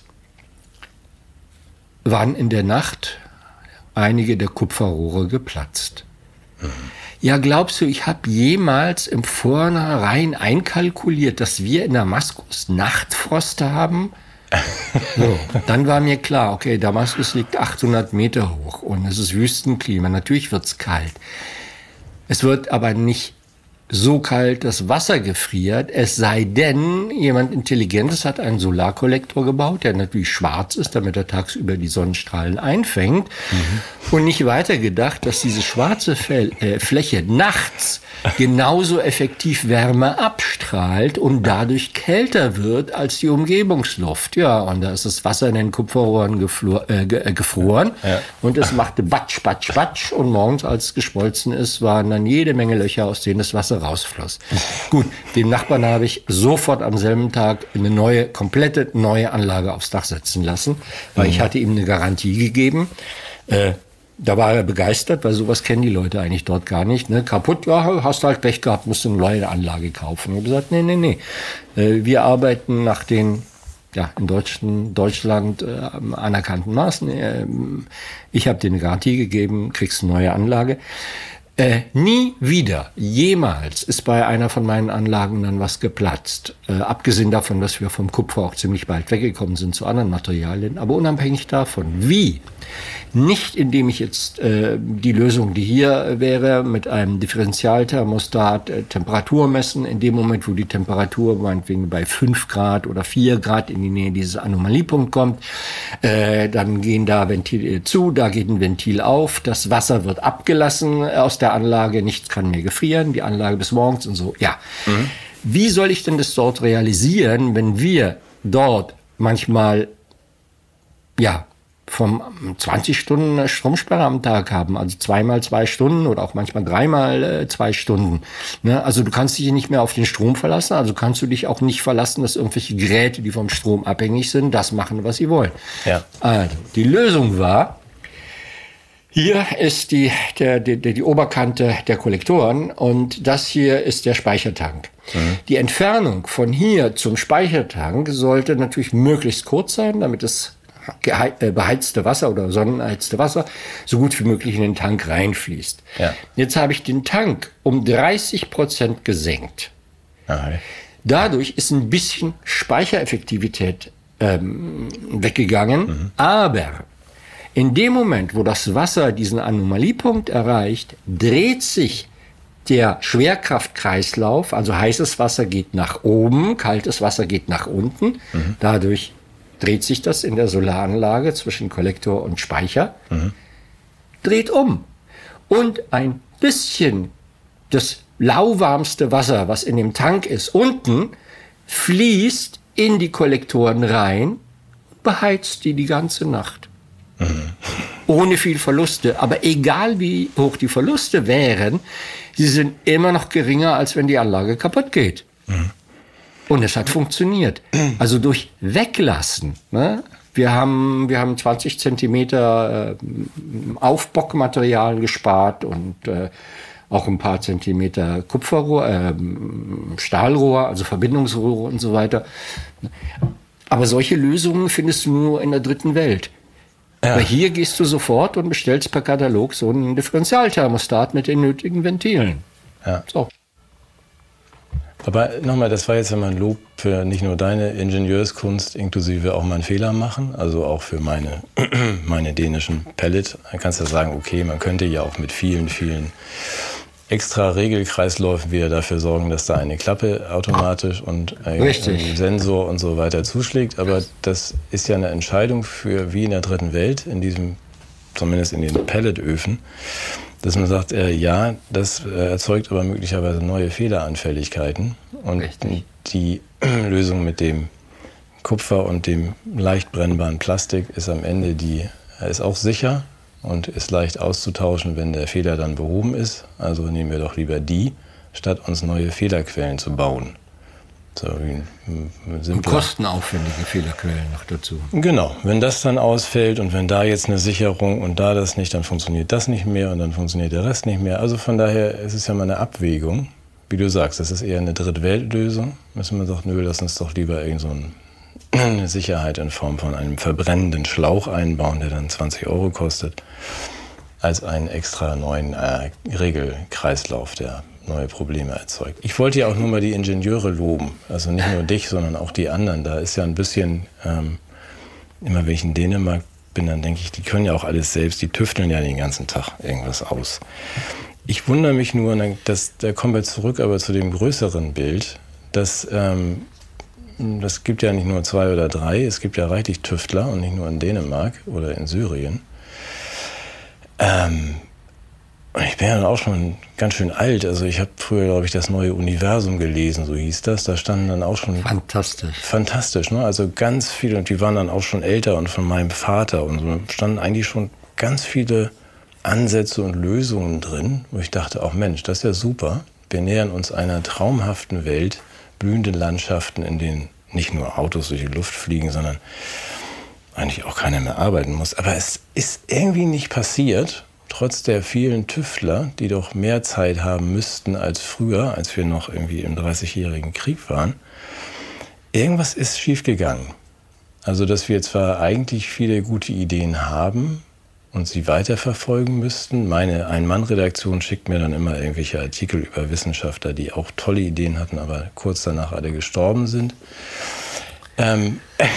waren in der Nacht einige der Kupferrohre geplatzt. Ja, glaubst du, ich habe jemals im Vornherein einkalkuliert, dass wir in Damaskus Nachtfrost haben? So, dann war mir klar, okay, Damaskus liegt 800 Meter hoch und es ist Wüstenklima. Natürlich wird's kalt. Es wird aber nicht so kalt, dass Wasser gefriert, es sei denn, jemand Intelligentes hat einen Solarkollektor gebaut, der natürlich schwarz ist, damit er tagsüber die Sonnenstrahlen einfängt. Und nicht weiter gedacht, dass diese schwarze Fläche nachts genauso effektiv Wärme abstrahlt und dadurch kälter wird als die Umgebungsluft. Ja, und da ist das Wasser in den Kupferrohren gefroren und es machte Batsch, Batsch, Batsch und morgens, als es geschmolzen ist, waren dann jede Menge Löcher, aus denen das Wasser rausfloss. Gut, dem Nachbarn habe ich sofort am selben Tag eine komplette neue Anlage aufs Dach setzen lassen, weil ich hatte ihm eine Garantie gegeben. Da war er begeistert, weil sowas kennen die Leute eigentlich dort gar nicht. Ne? Kaputt, ja, hast halt Pech gehabt, musst du eine neue Anlage kaufen. Ich habe gesagt, nee. Wir arbeiten nach den in Deutschland anerkannten Maßen. Ich habe dir eine Garantie gegeben, kriegst eine neue Anlage. Nie wieder, jemals ist bei einer von meinen Anlagen dann was geplatzt. Abgesehen davon, dass wir vom Kupfer auch ziemlich bald weggekommen sind zu anderen Materialien. Aber unabhängig davon, wie? Nicht, indem ich jetzt die Lösung, die hier wäre, mit einem Differentialthermostat Temperatur messen. In dem Moment, wo die Temperatur meinetwegen bei 5 Grad oder 4 Grad in die Nähe dieses Anomaliepunkt kommt, dann gehen da Ventile zu, da geht ein Ventil auf, das Wasser wird abgelassen aus der Anlage, nichts kann mehr gefrieren, die Anlage bis morgens und so. Ja. Wie soll ich denn das dort realisieren, wenn wir dort manchmal, vom 20 Stunden Stromsperre am Tag haben, also 2x 2 Stunden oder auch manchmal 3x 2 Stunden. Ne? Also du kannst dich nicht mehr auf den Strom verlassen, also kannst du dich auch nicht verlassen, dass irgendwelche Geräte, die vom Strom abhängig sind, das machen, was sie wollen. Ja. Also, die Lösung war, hier ist die Oberkante der Kollektoren und das hier ist der Speichertank. Die Entfernung von hier zum Speichertank sollte natürlich möglichst kurz sein, damit das beheizte Wasser oder sonnenheizte Wasser so gut wie möglich in den Tank reinfließt. Ja. Jetzt habe ich den Tank um 30% gesenkt. Dadurch ist ein bisschen Speichereffektivität weggegangen, aber in dem Moment, wo das Wasser diesen Anomaliepunkt erreicht, dreht sich der Schwerkraftkreislauf, also heißes Wasser geht nach oben, kaltes Wasser geht nach unten. Dadurch dreht sich das in der Solaranlage zwischen Kollektor und Speicher, dreht um. Und ein bisschen das lauwarmste Wasser, was in dem Tank ist, unten, fließt in die Kollektoren rein und beheizt die ganze Nacht. Ohne viel Verluste. Aber egal wie hoch die Verluste wären, sie sind immer noch geringer, als wenn die Anlage kaputt geht. Und es hat funktioniert. Also durch Weglassen, ne, Wir haben 20 Zentimeter Aufbockmaterial gespart und auch ein paar Zentimeter Kupferrohr, Stahlrohr, also Verbindungsrohre und so weiter. Aber solche Lösungen findest du nur in der dritten Welt. Ja. Aber hier gehst du sofort und bestellst per Katalog so einen Differentialthermostat mit den nötigen Ventilen. Ja. So. Aber nochmal, das war jetzt einmal ein Lob für nicht nur deine Ingenieurskunst, inklusive auch meinen Fehler machen, also auch für meine dänischen Pellet. Da kannst du ja sagen, okay, man könnte ja auch mit vielen extra Regelkreisläufen wieder dafür sorgen, dass da eine Klappe automatisch und ein Sensor und so weiter zuschlägt. Aber das ist ja eine Entscheidung für wie in der dritten Welt, zumindest in den Pelletöfen, dass man sagt, ja, das erzeugt aber möglicherweise neue Fehleranfälligkeiten. Und die Lösung mit dem Kupfer und dem leicht brennbaren Plastik ist am Ende ist auch sicher und ist leicht auszutauschen, wenn der Fehler dann behoben ist. Also nehmen wir doch lieber die, statt uns neue Fehlerquellen zu bauen. So, und kostenaufwendige Fehlerquellen noch dazu. Genau, wenn das dann ausfällt und wenn da jetzt eine Sicherung und da das nicht, dann funktioniert das nicht mehr und dann funktioniert der Rest nicht mehr. Also von daher ist es ja mal eine Abwägung. Wie du sagst, das ist eher eine Drittweltlösung. Müssen wir sagen, nö, lass uns doch lieber eine Sicherheit in Form von einem verbrennenden Schlauch einbauen, der dann 20 € kostet, als einen extra neuen Regelkreislauf, der neue Probleme erzeugt. Ich wollte ja auch nur mal die Ingenieure loben, also nicht nur dich, sondern auch die anderen. Da ist ja ein bisschen, immer wenn ich in Dänemark bin, dann denke ich, die können ja auch alles selbst, die tüfteln ja den ganzen Tag irgendwas aus. Ich wundere mich nur, da kommen wir zurück aber zu dem größeren Bild, dass das gibt ja nicht nur 2 oder 3, es gibt ja reichlich Tüftler und nicht nur in Dänemark oder in Syrien. Ich bin ja auch schon ganz schön alt, also ich habe früher, glaube ich, das neue Universum gelesen, so hieß das. Da standen dann auch schon... Fantastisch, ne? Also ganz viele, und die waren dann auch schon älter und von meinem Vater und so, standen eigentlich schon ganz viele Ansätze und Lösungen drin, wo ich dachte, auch Mensch, das ist ja super. Wir nähern uns einer traumhaften Welt, blühende Landschaften, in denen nicht nur Autos durch die Luft fliegen, sondern eigentlich auch keiner mehr arbeiten muss. Aber es ist irgendwie nicht passiert, trotz der vielen Tüftler, die doch mehr Zeit haben müssten als früher, als wir noch irgendwie im 30-jährigen Krieg waren. Irgendwas ist schiefgegangen. Also, dass wir zwar eigentlich viele gute Ideen haben und sie weiterverfolgen müssten. Meine Ein-Mann-Redaktion schickt mir dann immer irgendwelche Artikel über Wissenschaftler, die auch tolle Ideen hatten, aber kurz danach alle gestorben sind. Kann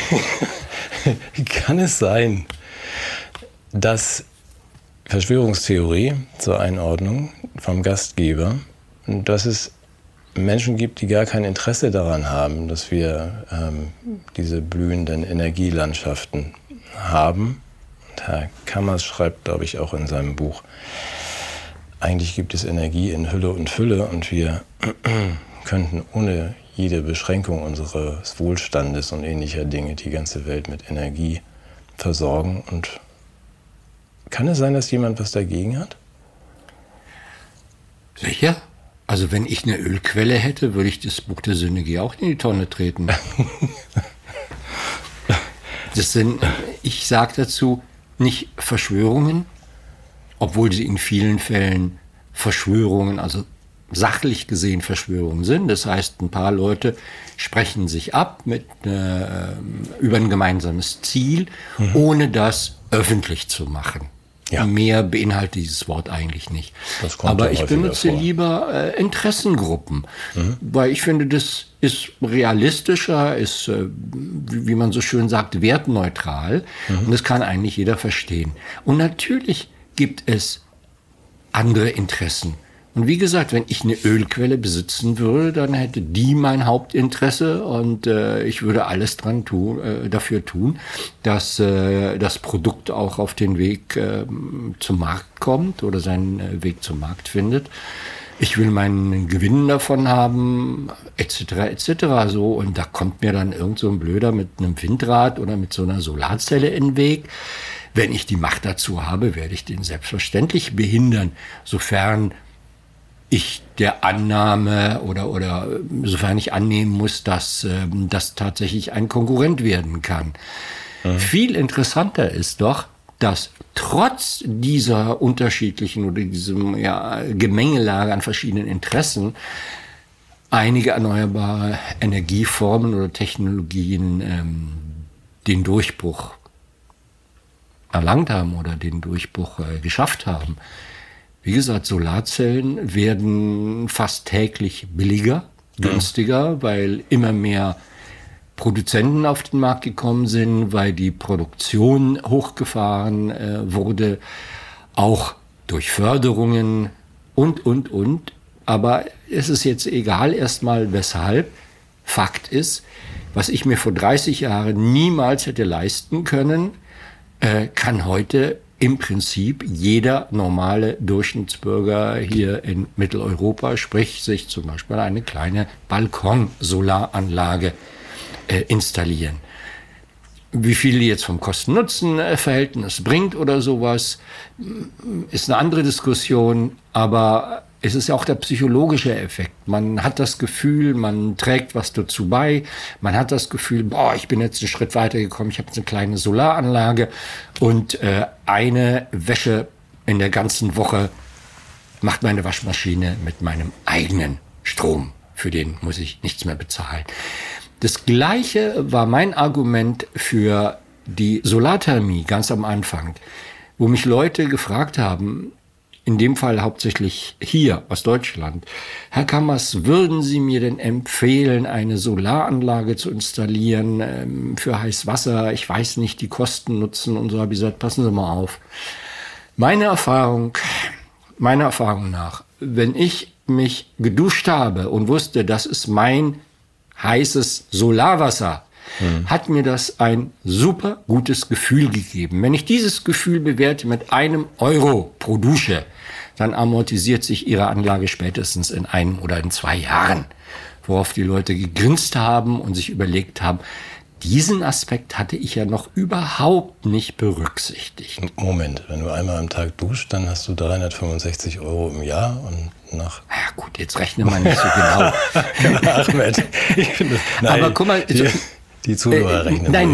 es sein, dass Verschwörungstheorie zur Einordnung vom Gastgeber, dass es Menschen gibt, die gar kein Interesse daran haben, dass wir diese blühenden Energielandschaften haben? Herr Kammers schreibt, glaube ich, auch in seinem Buch, eigentlich gibt es Energie in Hülle und Fülle und wir könnten ohne jede Beschränkung unseres Wohlstandes und ähnlicher Dinge die ganze Welt mit Energie versorgen. Und kann es sein, dass jemand was dagegen hat? Sicher. Also wenn ich eine Ölquelle hätte, würde ich das Buch der Synergie auch in die Tonne treten. Ich sage dazu, nicht Verschwörungen, obwohl sie in vielen Fällen Verschwörungen, also sachlich gesehen Verschwörungen sind. Das heißt, ein paar Leute sprechen sich ab über ein gemeinsames Ziel, ohne das öffentlich zu machen. Ja. Mehr beinhaltet dieses Wort eigentlich nicht. Aber ich benutze lieber Interessengruppen, weil ich finde, das ist realistischer, ist, wie man so schön sagt, wertneutral. Und das kann eigentlich jeder verstehen. Und natürlich gibt es andere Interessen. Und wie gesagt, wenn ich eine Ölquelle besitzen würde, dann hätte die mein Hauptinteresse und ich würde alles dafür tun, dass das Produkt auch auf den Weg zum Markt kommt oder seinen Weg zum Markt findet. Ich will meinen Gewinn davon haben, etc. so. Und da kommt mir dann irgend so ein Blöder mit einem Windrad oder mit so einer Solarzelle in den Weg. Wenn ich die Macht dazu habe, werde ich den selbstverständlich behindern, sofern ich der Annahme oder sofern ich annehmen muss, dass das tatsächlich ein Konkurrent werden kann. Viel interessanter ist doch, dass trotz dieser unterschiedlichen oder diesem Gemengelage an verschiedenen Interessen einige erneuerbare Energieformen oder Technologien den Durchbruch erlangt haben oder den Durchbruch geschafft haben. Wie gesagt, Solarzellen werden fast täglich billiger, günstiger, weil immer mehr Produzenten auf den Markt gekommen sind, weil die Produktion hochgefahren wurde, auch durch Förderungen und. Aber es ist jetzt egal erstmal weshalb. Fakt ist, was ich mir vor 30 Jahren niemals hätte leisten können, kann heute im Prinzip jeder normale Durchschnittsbürger hier in Mitteleuropa, sprich sich zum Beispiel eine kleine Balkonsolaranlage installieren. Wie viel die jetzt vom Kosten-Nutzen-Verhältnis bringt oder sowas, ist eine andere Diskussion, aber es ist ja auch der psychologische Effekt. Man hat das Gefühl, man trägt was dazu bei, man hat das Gefühl, ich bin jetzt einen Schritt weitergekommen, ich habe jetzt eine kleine Solaranlage und eine Wäsche in der ganzen Woche macht meine Waschmaschine mit meinem eigenen Strom. Für den muss ich nichts mehr bezahlen. Das Gleiche war mein Argument für die Solarthermie ganz am Anfang, wo mich Leute gefragt haben, in dem Fall hauptsächlich hier aus Deutschland, Herr Kammers, würden Sie mir denn empfehlen, eine Solaranlage zu installieren für Heißwasser? Ich weiß nicht, die Kosten nutzen und so. Habe ich gesagt, passen Sie mal auf. Meiner Erfahrung nach, wenn ich mich geduscht habe und wusste, das ist mein heißes Solarwasser, hat mir das ein super gutes Gefühl gegeben. Wenn ich dieses Gefühl bewerte mit €1 pro Dusche, dann amortisiert sich Ihre Anlage spätestens in 1 oder in 2 Jahren. Worauf die Leute gegrinst haben und sich überlegt haben, diesen Aspekt hatte ich ja noch überhaupt nicht berücksichtigt. Moment, wenn du einmal am Tag duscht, dann hast du 365 € im Jahr und nach... Ja gut, jetzt rechne mal nicht so genau. Ahmed, ich finde, aber guck mal... Die Zuhörer rechnen. Nein,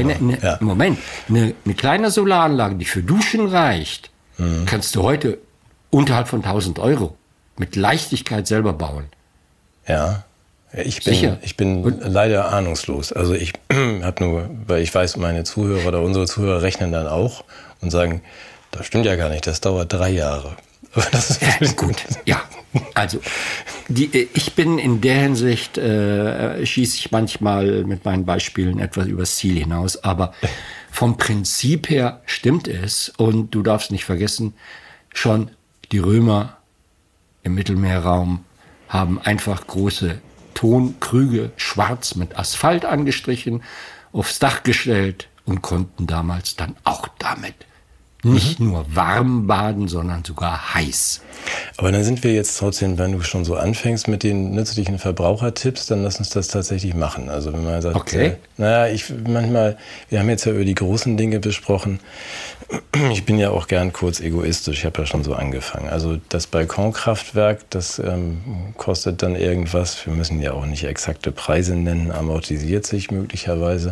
eine kleine Solaranlage, die für Duschen reicht, kannst du heute unterhalb von 1.000 € mit Leichtigkeit selber bauen. Ja, ich bin leider ahnungslos. Also ich habe nur, weil ich weiß, meine Zuhörer oder unsere Zuhörer rechnen dann auch und sagen, das stimmt ja gar nicht, das dauert 3 Jahre. Das ist gut, ja. Also, ich bin in der Hinsicht, schieße ich manchmal mit meinen Beispielen etwas übers Ziel hinaus, aber vom Prinzip her stimmt es. Und du darfst nicht vergessen, schon die Römer im Mittelmeerraum haben einfach große Tonkrüge schwarz mit Asphalt angestrichen, aufs Dach gestellt und konnten damals dann auch damit nicht nur warm baden, sondern sogar heiß. Aber dann sind wir jetzt trotzdem, wenn du schon so anfängst mit den nützlichen Verbrauchertipps, dann lass uns das tatsächlich machen. Also wenn man sagt, okay. Wir haben jetzt ja über die großen Dinge besprochen. Ich bin ja auch gern kurz egoistisch, ich habe ja schon so angefangen. Also das Balkonkraftwerk, das kostet dann irgendwas. Wir müssen ja auch nicht exakte Preise nennen, amortisiert sich möglicherweise.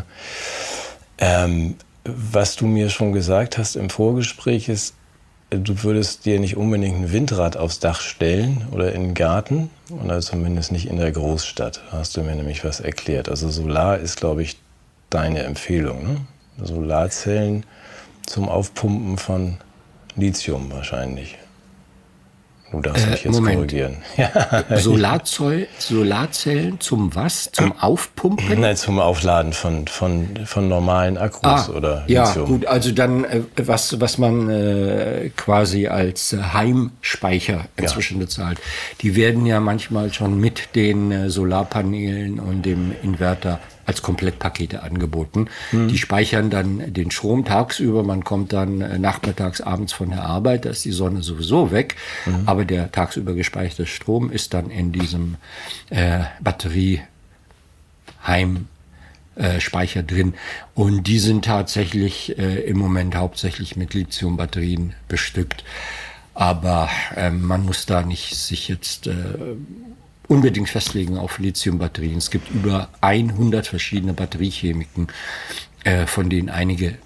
Was du mir schon gesagt hast im Vorgespräch ist, du würdest dir nicht unbedingt ein Windrad aufs Dach stellen oder in den Garten oder zumindest nicht in der Großstadt. Da hast du mir nämlich was erklärt. Also Solar ist, glaube ich, deine Empfehlung, ne? Solarzellen zum Aufpumpen von Lithium wahrscheinlich. Du darfst mich jetzt korrigieren. Ja. Solarzellen zum was? Zum Aufpumpen? Nein, zum Aufladen von normalen Akkus oder Lithium. Ja, gut, also dann was man quasi als Heimspeicher inzwischen bezahlt. Die werden ja manchmal schon mit den Solarpanelen und dem Inverter als Komplettpakete angeboten. Die speichern dann den Strom tagsüber. Man kommt dann nachmittags, abends von der Arbeit, da ist die Sonne sowieso weg. Aber der tagsüber gespeicherte Strom ist dann in diesem Batterieheimspeicher drin. Und die sind tatsächlich im Moment hauptsächlich mit Lithiumbatterien bestückt. Aber man muss da nicht sich jetzt unbedingt festlegen auf Lithiumbatterien. Es gibt über 100 verschiedene Batteriechemiken. von denen einige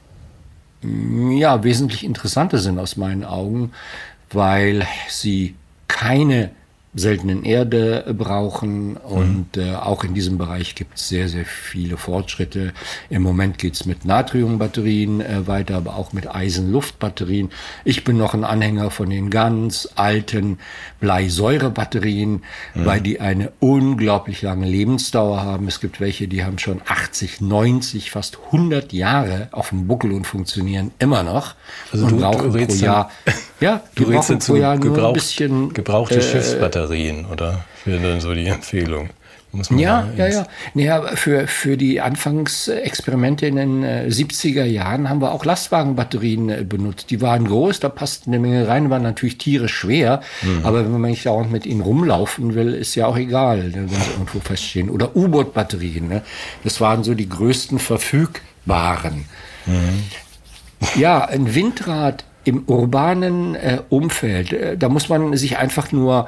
ja wesentlich interessanter sind aus meinen Augen, weil sie keine seltenen Erde brauchen und auch in diesem Bereich gibt es sehr, sehr viele Fortschritte. Im Moment geht es mit Natriumbatterien weiter, aber auch mit Eisenluftbatterien. Ich bin noch ein Anhänger von den ganz alten Bleisäurebatterien, weil die eine unglaublich lange Lebensdauer haben. Es gibt welche, die haben schon 80, 90, fast 100 Jahre auf dem Buckel und funktionieren immer noch. Also und brauchen pro Jahr, du brauchen pro Jahr nur ein bisschen gebrauchte Schiffsbatterien, oder? Für dann so die Empfehlung. Muss man ja. Für die Anfangsexperimente in den 70er Jahren haben wir auch Lastwagenbatterien benutzt. Die waren groß, da passt eine Menge rein, waren natürlich tierisch schwer. Aber wenn man nicht dauernd mit ihnen rumlaufen will, ist ja auch egal, wenn sie irgendwo feststehen. Oder U-Boot-Batterien, ne? Das waren so die größten verfügbaren. Ja, ein Windrad im urbanen Umfeld, da muss man sich einfach nur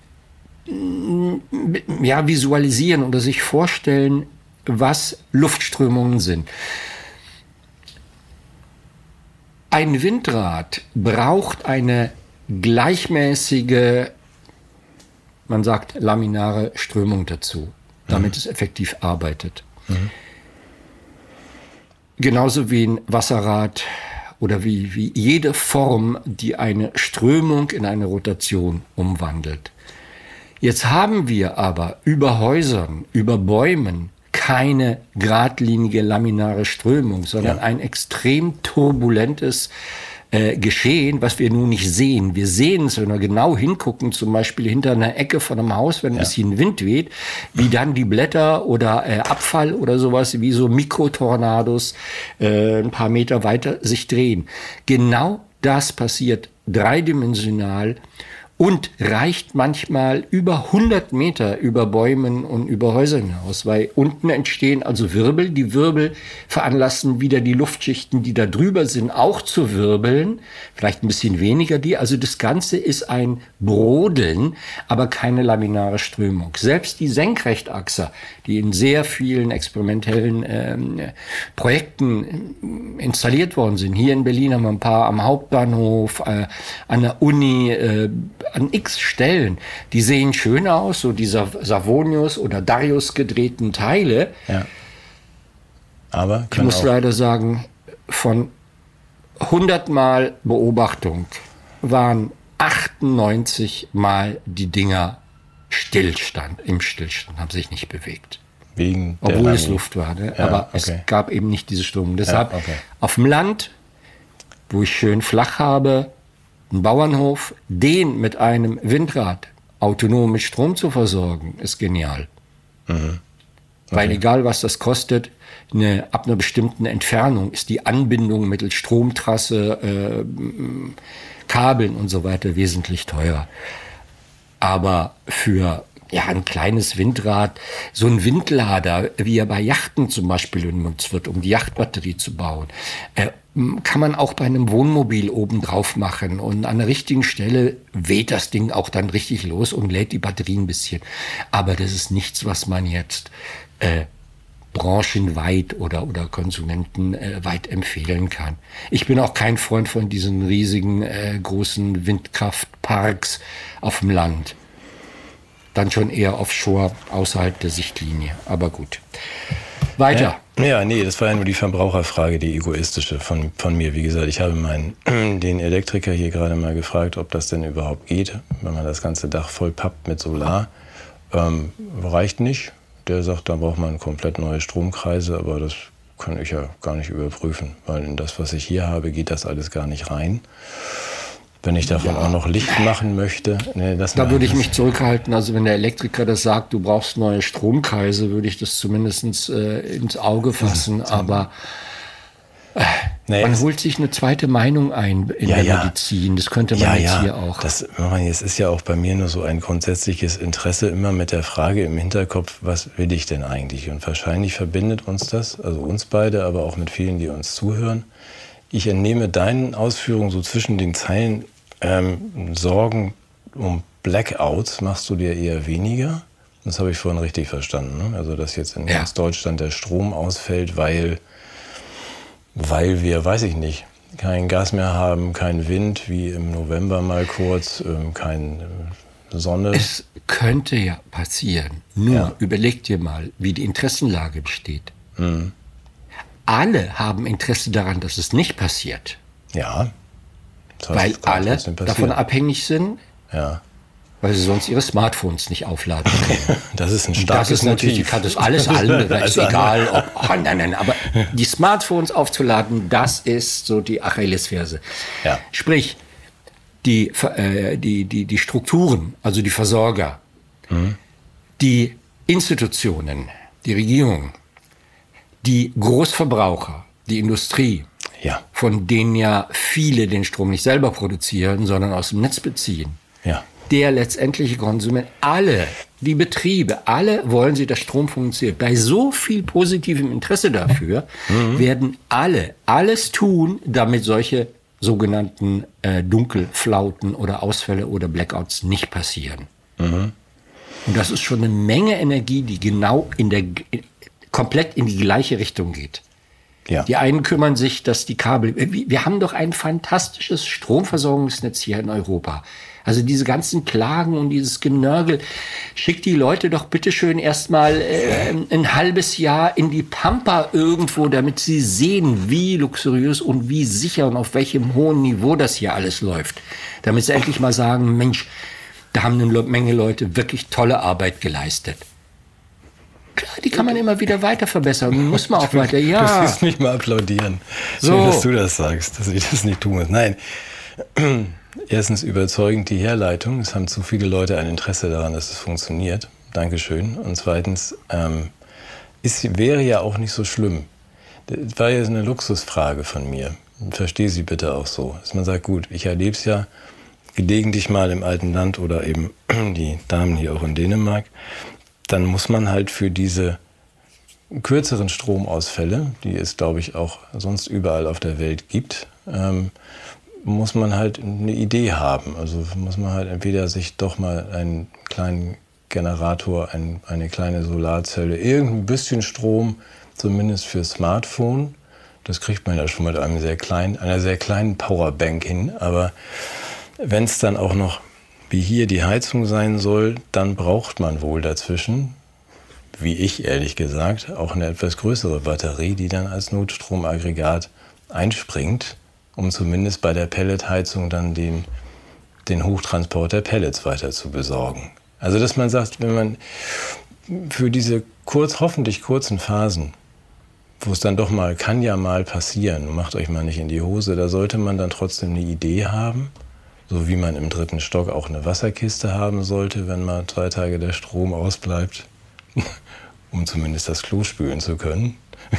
visualisieren oder sich vorstellen, was Luftströmungen sind. Ein Windrad braucht eine gleichmäßige, man sagt laminare Strömung dazu, damit es effektiv arbeitet. Genauso wie ein Wasserrad oder wie jede Form, die eine Strömung in eine Rotation umwandelt. Jetzt haben wir aber über Häusern, über Bäumen keine geradlinige laminare Strömung, sondern ein extrem turbulentes Geschehen, was wir nun nicht sehen. Wir sehen es, wenn wir genau hingucken, zum Beispiel hinter einer Ecke von einem Haus, wenn ein bisschen Wind weht, wie dann die Blätter oder Abfall oder sowas, wie so Mikrotornados ein paar Meter weiter sich drehen. Genau das passiert dreidimensional und reicht manchmal über 100 Meter über Bäumen und über Häusern hinaus, weil unten entstehen also Wirbel. Die Wirbel veranlassen wieder die Luftschichten, die da drüber sind, auch zu wirbeln. Vielleicht ein bisschen weniger die. Also das Ganze ist ein Brodeln, aber keine laminare Strömung. Selbst die Senkrechtachser, die in sehr vielen experimentellen Projekten installiert worden sind. Hier in Berlin haben wir ein paar am Hauptbahnhof, an der Uni, an x Stellen. Die sehen schön aus, so dieser Savonius oder Darius gedrehten Teile. Ja. Aber ich muss leider sagen, von 100 Mal Beobachtung waren 98 Mal die Dinger im Stillstand, haben sich nicht bewegt. Obwohl es Luft war, ne? Ja, aber es gab eben nicht diese Strömung. Deshalb auf dem Land, wo ich schön flach habe, einen Bauernhof, den mit einem Windrad autonom mit Strom zu versorgen, ist genial. Weil egal was das kostet, ab einer bestimmten Entfernung ist die Anbindung mittels Stromtrasse, Kabeln und so weiter wesentlich teurer. Aber für ein kleines Windrad, so ein Windlader, wie er bei Yachten zum Beispiel benutzt wird, um die Yachtbatterie zu bauen, kann man auch bei einem Wohnmobil oben drauf machen. Und an der richtigen Stelle weht das Ding auch dann richtig los und lädt die Batterie ein bisschen. Aber das ist nichts, was man jetzt branchenweit oder konsumentenweit empfehlen kann. Ich bin auch kein Freund von diesen riesigen großen Windkraftparks auf dem Land. Dann schon eher offshore, außerhalb der Sichtlinie. Aber gut. Weiter. Ja, nee, das war ja nur die Verbraucherfrage, die egoistische von mir. Wie gesagt, ich habe den Elektriker hier gerade mal gefragt, ob das denn überhaupt geht, wenn man das ganze Dach voll pappt mit Solar. Reicht nicht. Der sagt, da braucht man komplett neue Stromkreise, aber das kann ich ja gar nicht überprüfen, weil in das, was ich hier habe, geht das alles gar nicht rein. Wenn ich davon auch noch Licht machen möchte. Da würde ich mich zurückhalten. Also wenn der Elektriker das sagt, du brauchst neue Stromkreise, würde ich das zumindest ins Auge fassen. Aber man holt sich eine zweite Meinung ein in der Medizin. Das könnte man jetzt hier auch. Es ist ja auch bei mir nur so ein grundsätzliches Interesse, immer mit der Frage im Hinterkopf, was will ich denn eigentlich? Und wahrscheinlich verbindet uns das, also uns beide, aber auch mit vielen, die uns zuhören. Ich entnehme deinen Ausführungen so zwischen den Zeilen, Sorgen um Blackouts machst du dir eher weniger. Das habe ich vorhin richtig verstanden. Ne? Also dass jetzt in ganz Deutschland der Strom ausfällt, weil weil wir, weiß ich nicht, kein Gas mehr haben, kein Wind, wie im November mal kurz, keine Sonne. Es könnte ja passieren. Nur überleg dir mal, wie die Interessenlage besteht. Alle haben Interesse daran, dass es nicht passiert. Ja. Weil alle davon abhängig sind, weil sie sonst ihre Smartphones nicht aufladen können. Das ist ein starkes Das ist natürlich alles andere, ist egal. Nein, aber die Smartphones aufzuladen, das ist so die Achillesferse. Ja. Sprich, die Strukturen, also die Versorger, die Institutionen, die Regierung, die Großverbraucher, die Industrie, von denen ja viele den Strom nicht selber produzieren, sondern aus dem Netz beziehen. Ja. Der letztendliche Konsument, alle, die Betriebe, alle wollen sie, dass Strom funktioniert. Bei so viel positivem Interesse dafür werden alle alles tun, damit solche sogenannten Dunkelflauten oder Ausfälle oder Blackouts nicht passieren. Und das ist schon eine Menge Energie, die genau komplett in die gleiche Richtung geht. Ja. Die einen kümmern sich, dass die Kabel... Wir haben doch ein fantastisches Stromversorgungsnetz hier in Europa. Also diese ganzen Klagen und dieses Genörgel. Schickt die Leute doch bitteschön erstmal ein halbes Jahr in die Pampa irgendwo, damit sie sehen, wie luxuriös und wie sicher und auf welchem hohen Niveau das hier alles läuft. Damit sie endlich mal sagen, Mensch, da haben eine Menge Leute wirklich tolle Arbeit geleistet. Klar, die kann man immer wieder weiter verbessern. Muss man auch weiter, Du musst mich mal applaudieren. So. Schön, dass du das sagst, dass ich das nicht tun muss. Nein. Erstens überzeugend die Herleitung. Es haben zu viele Leute ein Interesse daran, dass es funktioniert. Dankeschön. Und zweitens, wäre ja auch nicht so schlimm. Das war ja eine Luxusfrage von mir. Verstehe sie bitte auch so. Dass man sagt, gut, ich erlebe es ja gelegentlich mal im alten Land oder eben die Damen hier auch in Dänemark. Dann muss man halt für diese kürzeren Stromausfälle, die es, glaube ich, auch sonst überall auf der Welt gibt, muss man halt eine Idee haben. Also muss man halt entweder sich doch mal einen kleinen Generator, eine kleine Solarzelle, irgendein bisschen Strom, zumindest für Smartphone. Das kriegt man ja schon mit einer sehr kleinen Powerbank hin. Aber wenn es dann auch noch wie hier die Heizung sein soll, dann braucht man wohl dazwischen, wie ich ehrlich gesagt, auch eine etwas größere Batterie, die dann als Notstromaggregat einspringt, um zumindest bei der Pelletheizung dann den Hochtransport der Pellets weiter zu besorgen. Also dass man sagt, wenn man für diese hoffentlich kurzen Phasen, wo es dann doch mal, kann ja mal passieren, macht euch mal nicht in die Hose, da sollte man dann trotzdem eine Idee haben, so wie man im 3. Stock auch eine Wasserkiste haben sollte, wenn mal 3 Tage der Strom ausbleibt, um zumindest das Klo spülen zu können.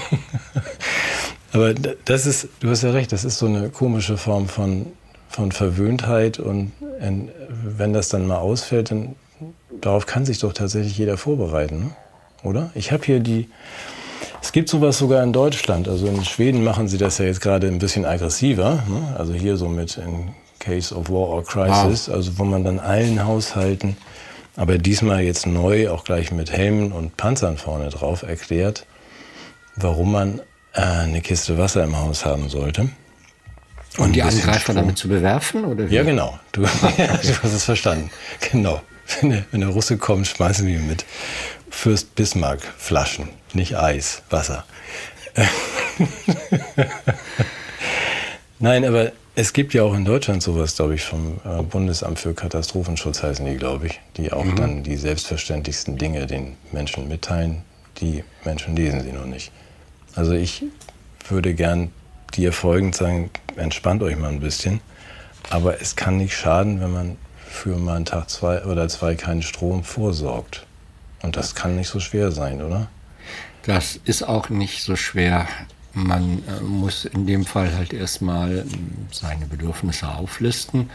Aber das ist, du hast ja recht, das ist so eine komische Form von Verwöhntheit und wenn das dann mal ausfällt, dann darauf kann sich doch tatsächlich jeder vorbereiten, ne? Oder? Ich habe hier es gibt sowas sogar in Deutschland, also in Schweden machen sie das ja jetzt gerade ein bisschen aggressiver, ne? Also hier so mit in Case of War or Crisis, also wo man dann allen Haushalten, aber diesmal jetzt neu, auch gleich mit Helmen und Panzern vorne drauf erklärt, warum man eine Kiste Wasser im Haus haben sollte. Und die Angreifer damit zu bewerfen? Oder wie? Ja, genau. Du hast es verstanden. Genau. Wenn der Russe kommt, schmeißen wir mit Fürst Bismarck Flaschen, nicht Eis, Wasser. Nein, aber es gibt ja auch in Deutschland sowas, glaube ich, vom Bundesamt für Katastrophenschutz heißen die, glaube ich, die auch dann die selbstverständlichsten Dinge den Menschen mitteilen. Die Menschen lesen sie noch nicht. Also ich würde gern dir folgend sagen, entspannt euch mal ein bisschen. Aber es kann nicht schaden, wenn man für mal einen Tag 2 oder 2 keinen Strom vorsorgt. Und das kann nicht so schwer sein, oder? Das ist auch nicht so schwer. Man muss in dem Fall halt erstmal seine Bedürfnisse auflisten.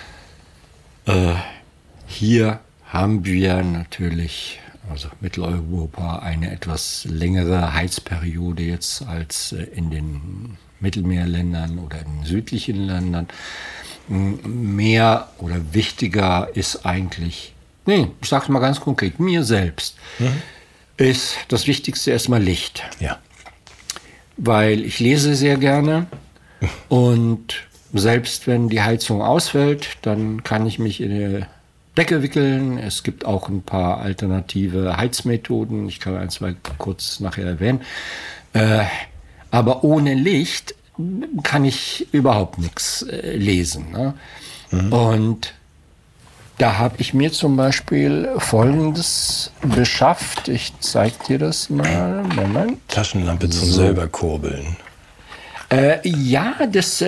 Hier haben wir natürlich, also Mitteleuropa, eine etwas längere Heizperiode jetzt als in den Mittelmeerländern oder in den südlichen Ländern. Mehr oder wichtiger ist eigentlich, ich sage es mal ganz konkret, mir selbst ist das Wichtigste erstmal Licht. Ja. weil ich lese sehr gerne und selbst wenn die Heizung ausfällt, dann kann ich mich in eine Decke wickeln. Es gibt auch ein paar alternative Heizmethoden. Ich kann ein, zwei kurz nachher erwähnen. Aber ohne Licht kann ich überhaupt nichts lesen. Ne? Und da habe ich mir zum Beispiel Folgendes beschafft. Ich zeige dir das mal. Moment. Taschenlampe zum selber kurbeln. Ja, das...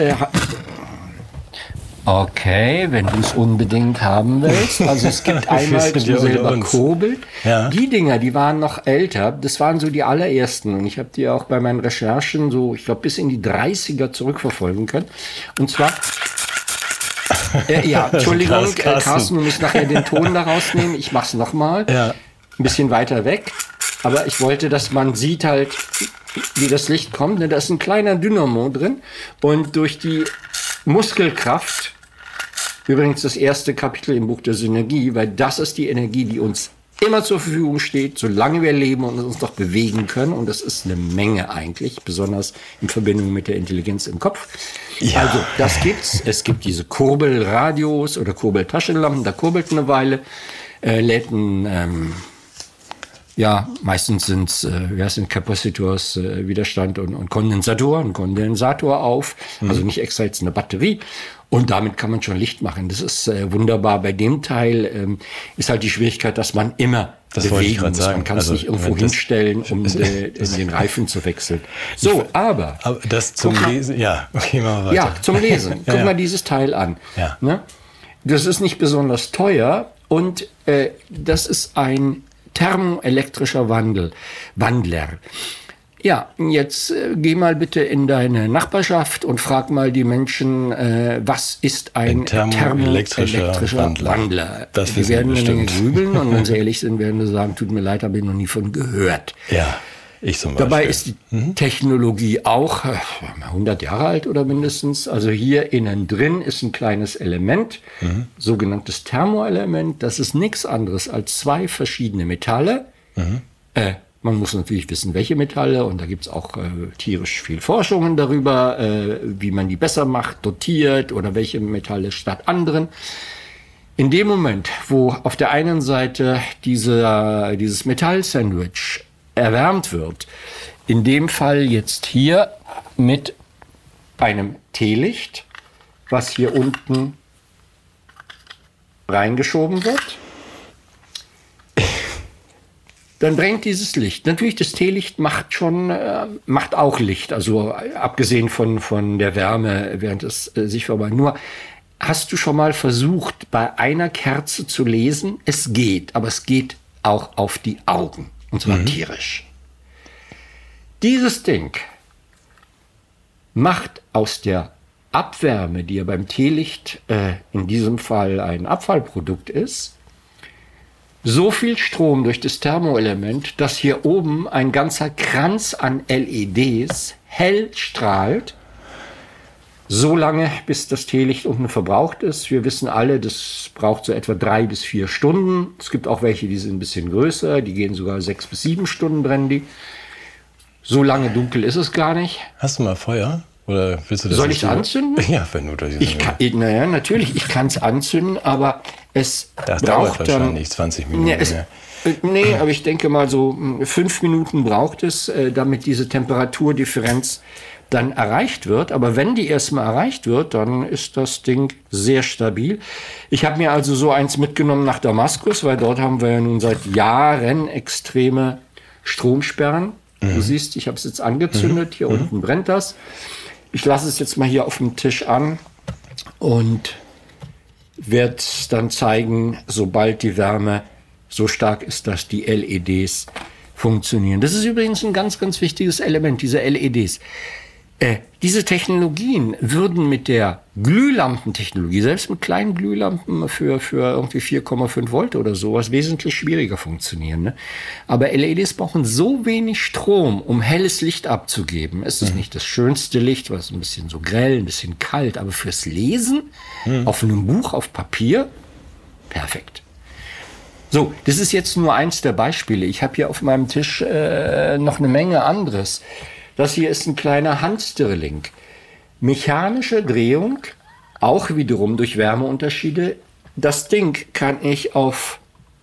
Okay, wenn du es unbedingt haben willst. Also es gibt einmal zum selber kurbeln. Ja. Die Dinger, die waren noch älter. Das waren so die allerersten. Und ich habe die auch bei meinen Recherchen so, ich glaube, bis in die 30er zurückverfolgen können. Und zwar... ja, Entschuldigung, Carsten, du musst nachher den Ton da rausnehmen. Ich mach's nochmal. Ja. Ein bisschen weiter weg. Aber ich wollte, dass man sieht halt, wie das Licht kommt. Da ist ein kleiner Dynamo drin. Und durch die Muskelkraft, übrigens das erste Kapitel im Buch der Synergie, weil das ist die Energie, die uns immer zur Verfügung steht, solange wir leben und uns noch bewegen können. Und das ist eine Menge eigentlich, besonders in Verbindung mit der Intelligenz im Kopf. Ja. Also das gibt's. Es gibt diese Kurbelradios oder Kurbeltaschenlampen, da kurbelt eine Weile, lädt ein, ja, meistens sind's Kapazitors, Widerstand und Kondensator auf, also nicht extra jetzt eine Batterie. Und damit kann man schon Licht machen. Das ist wunderbar. Bei dem Teil ist halt die Schwierigkeit, dass man immer bewegen muss. Man kann es nicht irgendwo hinstellen, um den Reifen zu wechseln. So, aber das zum Lesen, ja, okay, machen wir weiter. Ja, zum Lesen. Guck mal dieses Teil an. Ja. Ne? Das ist nicht besonders teuer und das ist ein thermoelektrischer Wandler. Ja, jetzt geh mal bitte in deine Nachbarschaft und frag mal die Menschen, was ist ein thermoelektrischer Wandler? Die werden eine Menge grübeln und wenn sie ehrlich sind, werden sie sagen, tut mir leid, habe ich noch nie von gehört. Ja, ich zum Beispiel. Dabei ist die Technologie auch 100 Jahre alt oder mindestens. Also hier innen drin ist ein kleines Element, sogenanntes Thermoelement. Das ist nichts anderes als zwei verschiedene Metalle. Man muss natürlich wissen, welche Metalle, und da gibt es auch tierisch viel Forschungen darüber, wie man die besser macht, dotiert oder welche Metalle statt anderen. In dem Moment, wo auf der einen Seite dieses Metall-Sandwich erwärmt wird, in dem Fall jetzt hier mit einem Teelicht, was hier unten reingeschoben wird, dann bringt dieses Licht. Natürlich, das Teelicht macht auch Licht, also abgesehen von der Wärme, während es sich vorbei. Nur, hast du schon mal versucht, bei einer Kerze zu lesen? Es geht, aber es geht auch auf die Augen. Und zwar tierisch. Dieses Ding macht aus der Abwärme, die ja beim Teelicht in diesem Fall ein Abfallprodukt ist, so viel Strom durch das Thermoelement, dass hier oben ein ganzer Kranz an LEDs hell strahlt, so lange, bis das Teelicht unten verbraucht ist. Wir wissen alle, das braucht so etwa 3 bis 4 Stunden. Es gibt auch welche, die sind ein bisschen größer, die gehen sogar 6 bis 7 Stunden brennen die. So lange dunkel ist es gar nicht. Hast du mal Feuer? Oder willst du das? Soll ich es anzünden? Ja, wenn du das. Naja, natürlich, ich kann es anzünden, aber es das braucht dauert dann wahrscheinlich 20 Minuten. Nee, aber ich denke mal so 5 Minuten braucht es, damit diese Temperaturdifferenz dann erreicht wird. Aber wenn die erstmal erreicht wird, dann ist das Ding sehr stabil. Ich habe mir also so eins mitgenommen nach Damaskus, weil dort haben wir ja nun seit Jahren extreme Stromsperren. Du siehst, ich habe es jetzt angezündet. Hier unten brennt das. Ich lasse es jetzt mal hier auf dem Tisch an und werde dann zeigen, sobald die Wärme so stark ist, dass die LEDs funktionieren. Das ist übrigens ein ganz, ganz wichtiges Element, diese LEDs. Diese Technologien würden mit der Glühlampentechnologie, selbst mit kleinen Glühlampen für irgendwie 4,5 Volt oder sowas, wesentlich schwieriger funktionieren. Ne? Aber LEDs brauchen so wenig Strom, um helles Licht abzugeben. Es ist nicht das schönste Licht, weil es ein bisschen so grell, ein bisschen kalt, aber fürs Lesen auf einem Buch, auf Papier, perfekt. So, das ist jetzt nur eins der Beispiele. Ich habe hier auf meinem Tisch noch eine Menge anderes. Das hier ist ein kleiner Handstirling. Mechanische Drehung, auch wiederum durch Wärmeunterschiede. Das Ding kann ich auf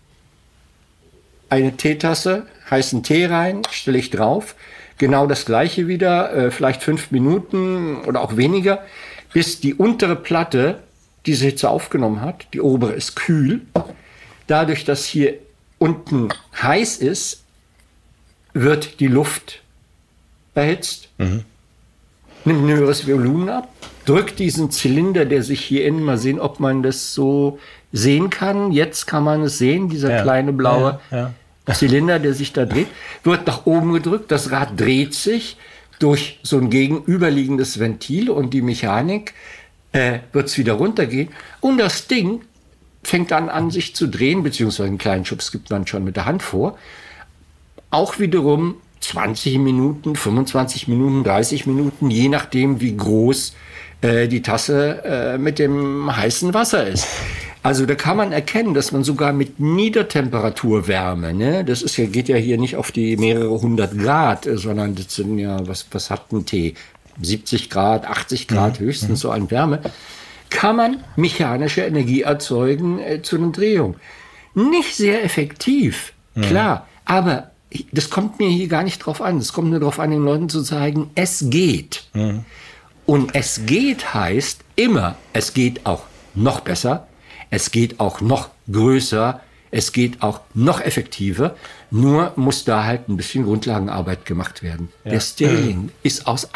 eine Teetasse, heißen Tee rein, stelle ich drauf. Genau das gleiche wieder, vielleicht 5 Minuten oder auch weniger, bis die untere Platte diese Hitze aufgenommen hat. Die obere ist kühl. Dadurch, dass hier unten heiß ist, wird die Luft erhitzt, nimmt ein höheres Volumen ab, drückt diesen Zylinder, der sich hier innen, mal sehen, ob man das so sehen kann. Jetzt kann man es sehen, dieser kleine blaue Zylinder, der sich da dreht, wird nach oben gedrückt. Das Rad dreht sich durch so ein gegenüberliegendes Ventil und die Mechanik wird es wieder runtergehen. Und das Ding fängt dann an, sich zu drehen, beziehungsweise einen kleinen Schubs gibt man schon mit der Hand vor. Auch wiederum 20 Minuten, 25 Minuten, 30 Minuten, je nachdem, wie groß die Tasse mit dem heißen Wasser ist. Also da kann man erkennen, dass man sogar mit Niedertemperaturwärme, ne, das ist ja, geht ja hier nicht auf die mehrere 100 Grad, sondern das sind ja, was hat ein Tee? 70 Grad, 80 Grad höchstens so an Wärme, kann man mechanische Energie erzeugen zu einer Drehung. Nicht sehr effektiv, klar, aber das kommt mir hier gar nicht drauf an. Es kommt nur darauf an, den Leuten zu zeigen, es geht. Und es geht heißt immer, es geht auch noch besser, es geht auch noch größer, es geht auch noch effektiver. Nur muss da halt ein bisschen Grundlagenarbeit gemacht werden. Ja. Der Stirling ist aus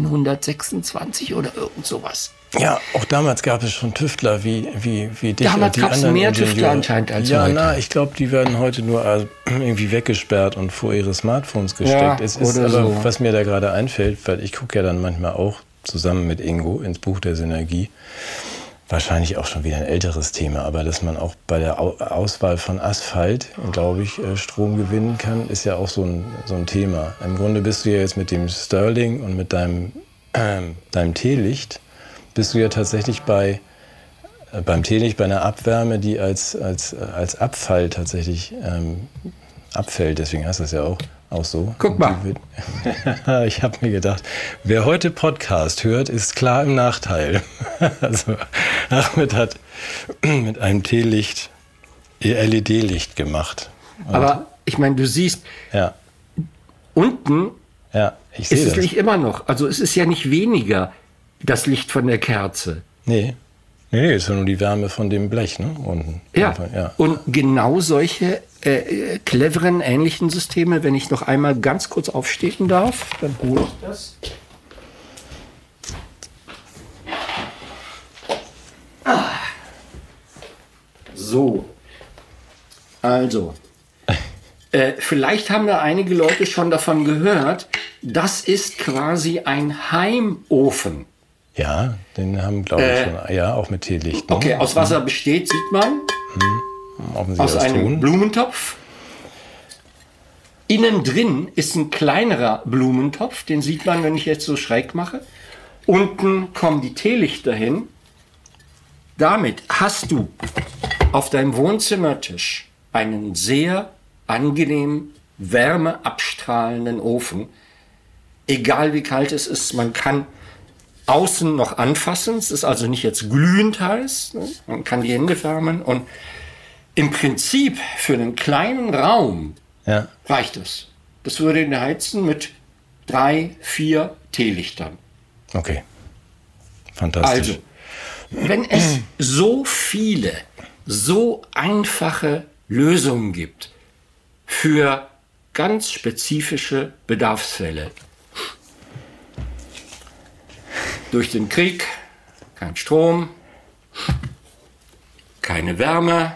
1826 oder irgend sowas. Ja, auch damals gab es schon Tüftler wie dich. Damals gab es mehr Tüftler anscheinend als heute. Ja, ich glaube, die werden heute nur irgendwie weggesperrt und vor ihre Smartphones gesteckt. Es ist aber, so. Was mir da gerade einfällt, weil ich gucke ja dann manchmal auch zusammen mit Ingo ins Buch der Synergie, wahrscheinlich auch schon wieder ein älteres Thema, aber dass man auch bei der Auswahl von Asphalt, glaube ich, Strom gewinnen kann, ist ja auch so ein Thema. Im Grunde bist du ja jetzt mit dem Stirling und mit deinem Teelicht, bist du ja tatsächlich beim Teelicht bei einer Abwärme, die als Abfall tatsächlich abfällt. Deswegen heißt das ja auch so. Guck mal. Ich habe mir gedacht, wer heute Podcast hört, ist klar im Nachteil. Also Ahmed hat mit einem Teelicht ihr LED-Licht gemacht. Aber ich meine, du siehst, unten ist das Licht immer noch. Also es ist ja nicht weniger das Licht von der Kerze. Nee, ist ja nur die Wärme von dem Blech, ne? Unten. Ja. Und genau solche cleveren, ähnlichen Systeme, wenn ich noch einmal ganz kurz aufstehen darf, dann hole ich das. So. Also. Vielleicht haben da einige Leute schon davon gehört. Das ist quasi ein Heimofen. Ja, den haben, glaube ich, schon. Ja, auch mit Teelicht. Ne? Okay, aus Wasser besteht, sieht man. Aus einem Blumentopf. Innen drin ist ein kleinerer Blumentopf, den sieht man, wenn ich jetzt so schräg mache. Unten kommen die Teelichter hin. Damit hast du auf deinem Wohnzimmertisch einen sehr angenehm wärmeabstrahlenden Ofen. Egal wie kalt es ist, man kann außen noch anfassen. Es ist also nicht jetzt glühend heiß. Ne? Man kann die Hände wärmen und im Prinzip für einen kleinen Raum reicht es. Das würde ihn heizen mit 3, 4 Teelichtern. Okay, fantastisch. Also, wenn es so viele, so einfache Lösungen gibt für ganz spezifische Bedarfsfälle, durch den Krieg, kein Strom, keine Wärme.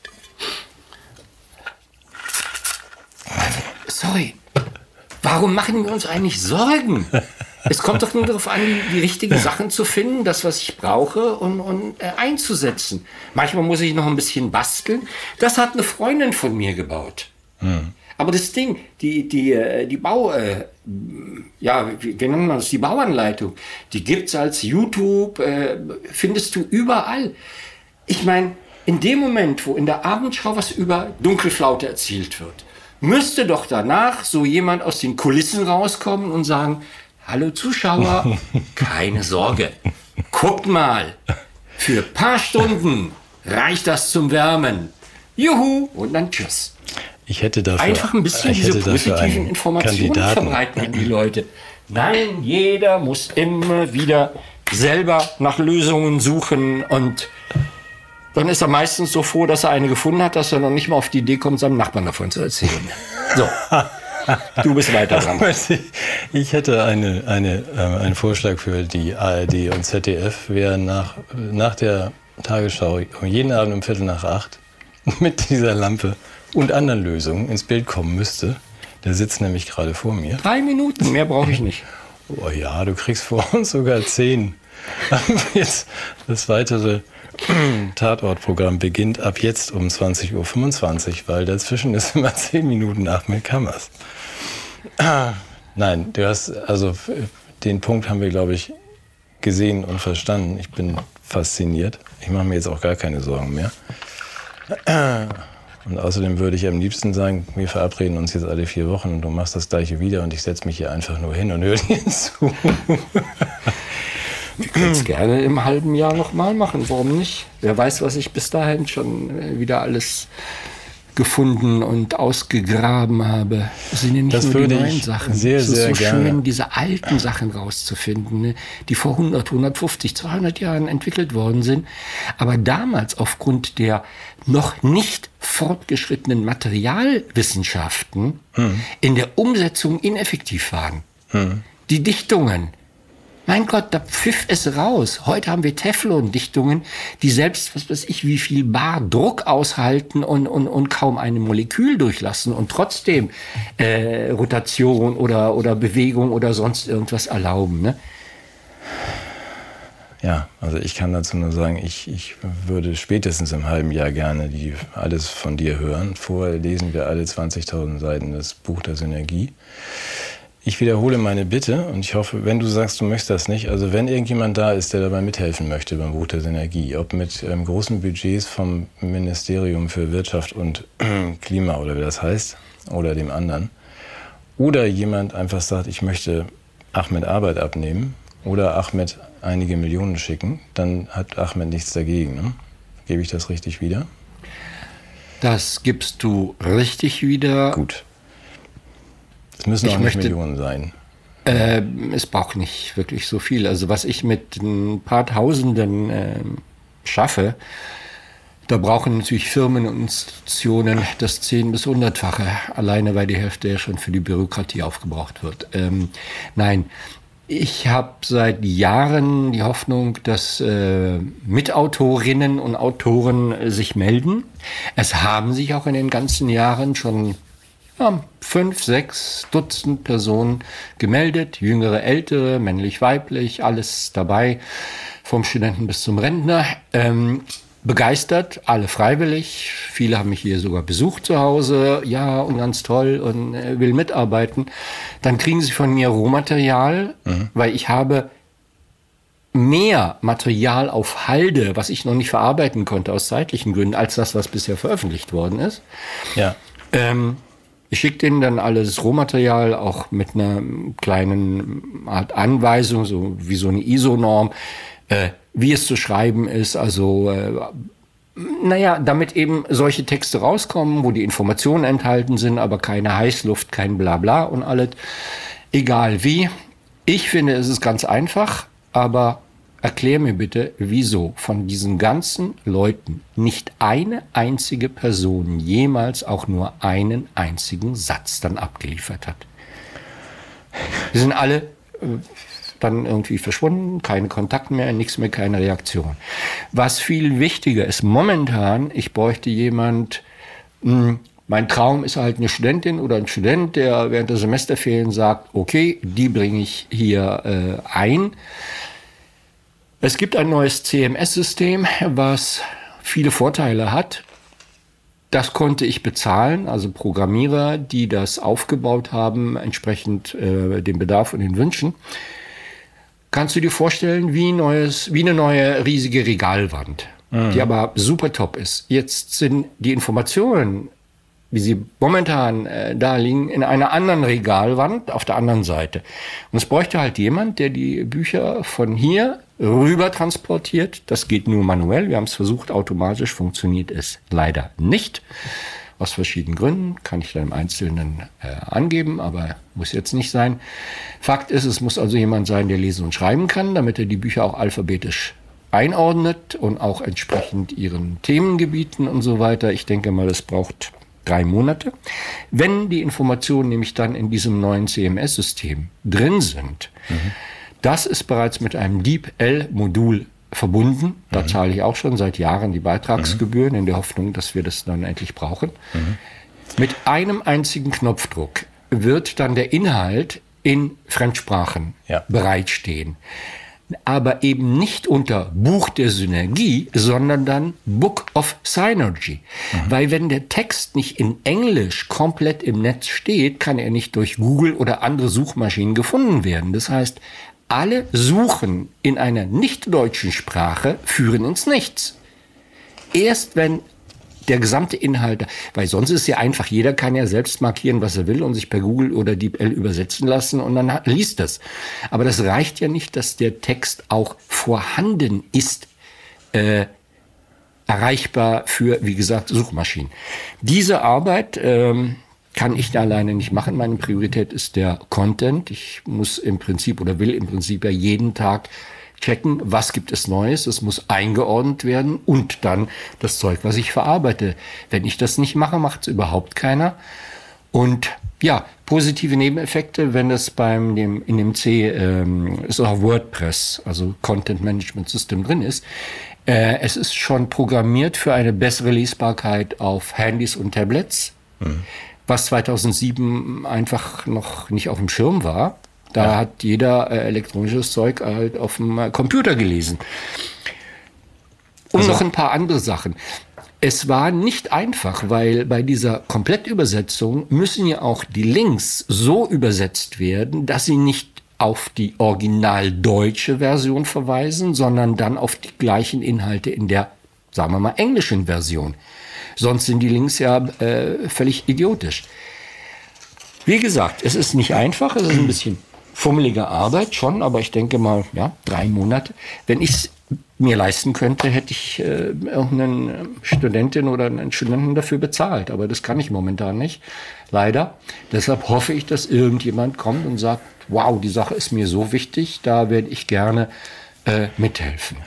Sorry, warum machen wir uns eigentlich Sorgen? Es kommt doch nur darauf an, die richtigen Sachen zu finden, das, was ich brauche, und einzusetzen. Manchmal muss ich noch ein bisschen basteln. Das hat eine Freundin von mir gebaut. Aber das Ding, die Bau, wie nennt man das, die Bauanleitung, die gibt's als YouTube, findest du überall. Ich meine, in dem Moment, wo in der Abendschau was über Dunkelflaute erzählt wird, müsste doch danach so jemand aus den Kulissen rauskommen und sagen, hallo Zuschauer, keine Sorge, guckt mal, für ein paar Stunden reicht das zum Wärmen. Juhu, und dann tschüss. Ich hätte dafür einfach ein bisschen diese positiven Informationen verbreiten an die Leute. Nein, jeder muss immer wieder selber nach Lösungen suchen und dann ist er meistens so froh, dass er eine gefunden hat, dass er noch nicht mal auf die Idee kommt, seinem Nachbarn davon zu erzählen. So, du bist weiter dran. Ich hätte einen Vorschlag für die ARD und ZDF, wer nach der Tagesschau jeden Abend um 7:45 mit dieser Lampe und anderen Lösungen ins Bild kommen müsste. Der sitzt nämlich gerade vor mir. 3 Minuten, mehr brauche ich nicht. Oh ja, du kriegst vor uns sogar 10. Jetzt das weitere Tatortprogramm beginnt ab jetzt um 20:25 Uhr, weil dazwischen ist immer 10 Minuten Ahmed Kammers. Nein, du hast, also den Punkt haben wir, glaube ich, gesehen und verstanden. Ich bin fasziniert. Ich mache mir jetzt auch gar keine Sorgen mehr. Und außerdem würde ich am liebsten sagen, wir verabreden uns jetzt alle 4 Wochen und du machst das Gleiche wieder und ich setze mich hier einfach nur hin und höre dir zu. Wir können es gerne im halben Jahr nochmal machen, warum nicht? Wer weiß, was ich bis dahin schon wieder alles gefunden und ausgegraben habe. Das sind ja nicht das nur die neuen Sachen. Sehr, es ist sehr so gerne. schön, diese alten Sachen rauszufinden, ne? Die vor 100, 150, 200 Jahren entwickelt worden sind, aber damals aufgrund der noch nicht fortgeschrittenen Materialwissenschaften in der Umsetzung ineffektiv waren. Die Dichtungen, mein Gott, da pfiff es raus. Heute haben wir Teflon-Dichtungen, die selbst, was weiß ich, wie viel Bar Druck aushalten und kaum ein Molekül durchlassen und trotzdem Rotation oder Bewegung oder sonst irgendwas erlauben. Ne? Ja, also ich kann dazu nur sagen, ich würde spätestens im halben Jahr gerne alles von dir hören. Vorher lesen wir alle 20.000 Seiten das Buch der Synergie. Ich wiederhole meine Bitte und ich hoffe, wenn du sagst, du möchtest das nicht, also wenn irgendjemand da ist, der dabei mithelfen möchte beim Buch der Synergie, ob mit großen Budgets vom Ministerium für Wirtschaft und Klima oder wie das heißt, oder dem anderen, oder jemand einfach sagt, ich möchte Ahmed Arbeit abnehmen oder Ahmed einige Millionen schicken, dann hat Ahmed nichts dagegen. Ne? Gebe ich das richtig wieder? Das gibst du richtig wieder. Gut. Es müssen auch nicht Millionen sein. Es braucht nicht wirklich so viel. Also was ich mit ein paar Tausenden schaffe, da brauchen natürlich Firmen und Institutionen das 10- bis 100-fache, alleine weil die Hälfte ja schon für die Bürokratie aufgebraucht wird. Nein, ich habe seit Jahren die Hoffnung, dass Mitautorinnen und Autoren sich melden. Es haben sich auch in den ganzen Jahren schon 5, 6 Dutzend Personen gemeldet, jüngere, ältere, männlich, weiblich, alles dabei, vom Studenten bis zum Rentner. Begeistert, alle freiwillig. Viele haben mich hier sogar besucht zu Hause. Ja, und ganz toll und will mitarbeiten. Dann kriegen sie von mir Rohmaterial, weil ich habe mehr Material auf Halde, was ich noch nicht verarbeiten konnte aus zeitlichen Gründen, als das, was bisher veröffentlicht worden ist. Ja. Ich schicke denen dann alles Rohmaterial, auch mit einer kleinen Art Anweisung, so wie so eine ISO-Norm, wie es zu schreiben ist. Also, damit eben solche Texte rauskommen, wo die Informationen enthalten sind, aber keine Heißluft, kein Blabla und alles. Egal wie. Ich finde, es ist ganz einfach, aber erklär mir bitte, wieso von diesen ganzen Leuten nicht eine einzige Person jemals auch nur einen einzigen Satz dann abgeliefert hat. Die sind alle dann irgendwie verschwunden, keine Kontakt mehr, nichts mehr, keine Reaktion. Was viel wichtiger ist momentan, ich bräuchte jemand, mein Traum ist halt eine Studentin oder ein Student, der während der Semesterferien sagt, okay, die bringe ich hier ein. Es gibt ein neues CMS-System, was viele Vorteile hat. Das konnte ich bezahlen, also Programmierer, die das aufgebaut haben, entsprechend dem Bedarf und den Wünschen. Kannst du dir vorstellen, wie eine neue riesige Regalwand, die aber super top ist. Jetzt sind die Informationen wie sie momentan da liegen, in einer anderen Regalwand auf der anderen Seite. Und es bräuchte halt jemand, der die Bücher von hier rüber transportiert. Das geht nur manuell. Wir haben es versucht, automatisch funktioniert es leider nicht. Aus verschiedenen Gründen, kann ich da im Einzelnen angeben, aber muss jetzt nicht sein. Fakt ist, es muss also jemand sein, der lesen und schreiben kann, damit er die Bücher auch alphabetisch einordnet und auch entsprechend ihren Themengebieten und so weiter. Ich denke mal, das braucht 3 Monate. Wenn die Informationen nämlich dann in diesem neuen CMS-System drin sind, das ist bereits mit einem DeepL-Modul verbunden. Da zahle ich auch schon seit Jahren die Beitragsgebühren in der Hoffnung, dass wir das dann endlich brauchen. Mit einem einzigen Knopfdruck wird dann der Inhalt in Fremdsprachen bereitstehen. Aber eben nicht unter Buch der Synergie, sondern dann Book of Synergy. Weil wenn der Text nicht in Englisch komplett im Netz steht, kann er nicht durch Google oder andere Suchmaschinen gefunden werden. Das heißt, alle Suchen in einer nicht deutschen Sprache führen ins Nichts. Erst wenn der gesamte Inhalt, weil sonst ist ja einfach, jeder kann ja selbst markieren, was er will und sich per Google oder DeepL übersetzen lassen und dann liest das. Aber das reicht ja nicht, dass der Text auch vorhanden ist, erreichbar für, wie gesagt, Suchmaschinen. Diese Arbeit kann ich da alleine nicht machen. Meine Priorität ist der Content. Ich muss im Prinzip oder will im Prinzip ja jeden Tag checken, was gibt es Neues. Es muss eingeordnet werden und dann das Zeug, was ich verarbeite. Wenn ich das nicht mache, macht es überhaupt keiner. Und ja, positive Nebeneffekte, wenn das in dem C ist auch WordPress, also Content Management System drin ist. Es ist schon programmiert für eine bessere Lesbarkeit auf Handys und Tablets. Was 2007 einfach noch nicht auf dem Schirm war. Da hat jeder elektronisches Zeug halt auf dem Computer gelesen. Und also noch ein paar andere Sachen. Es war nicht einfach, weil bei dieser Komplettübersetzung müssen ja auch die Links so übersetzt werden, dass sie nicht auf die original deutsche Version verweisen, sondern dann auf die gleichen Inhalte in der, sagen wir mal, englischen Version. Sonst sind die Links ja völlig idiotisch. Wie gesagt, es ist nicht einfach, es ist ein bisschen fummelige Arbeit schon, aber ich denke mal, 3 Monate. Wenn ich es mir leisten könnte, hätte ich irgendeine Studentin oder einen Studenten dafür bezahlt. Aber das kann ich momentan nicht, leider. Deshalb hoffe ich, dass irgendjemand kommt und sagt, wow, die Sache ist mir so wichtig, da werde ich gerne mithelfen.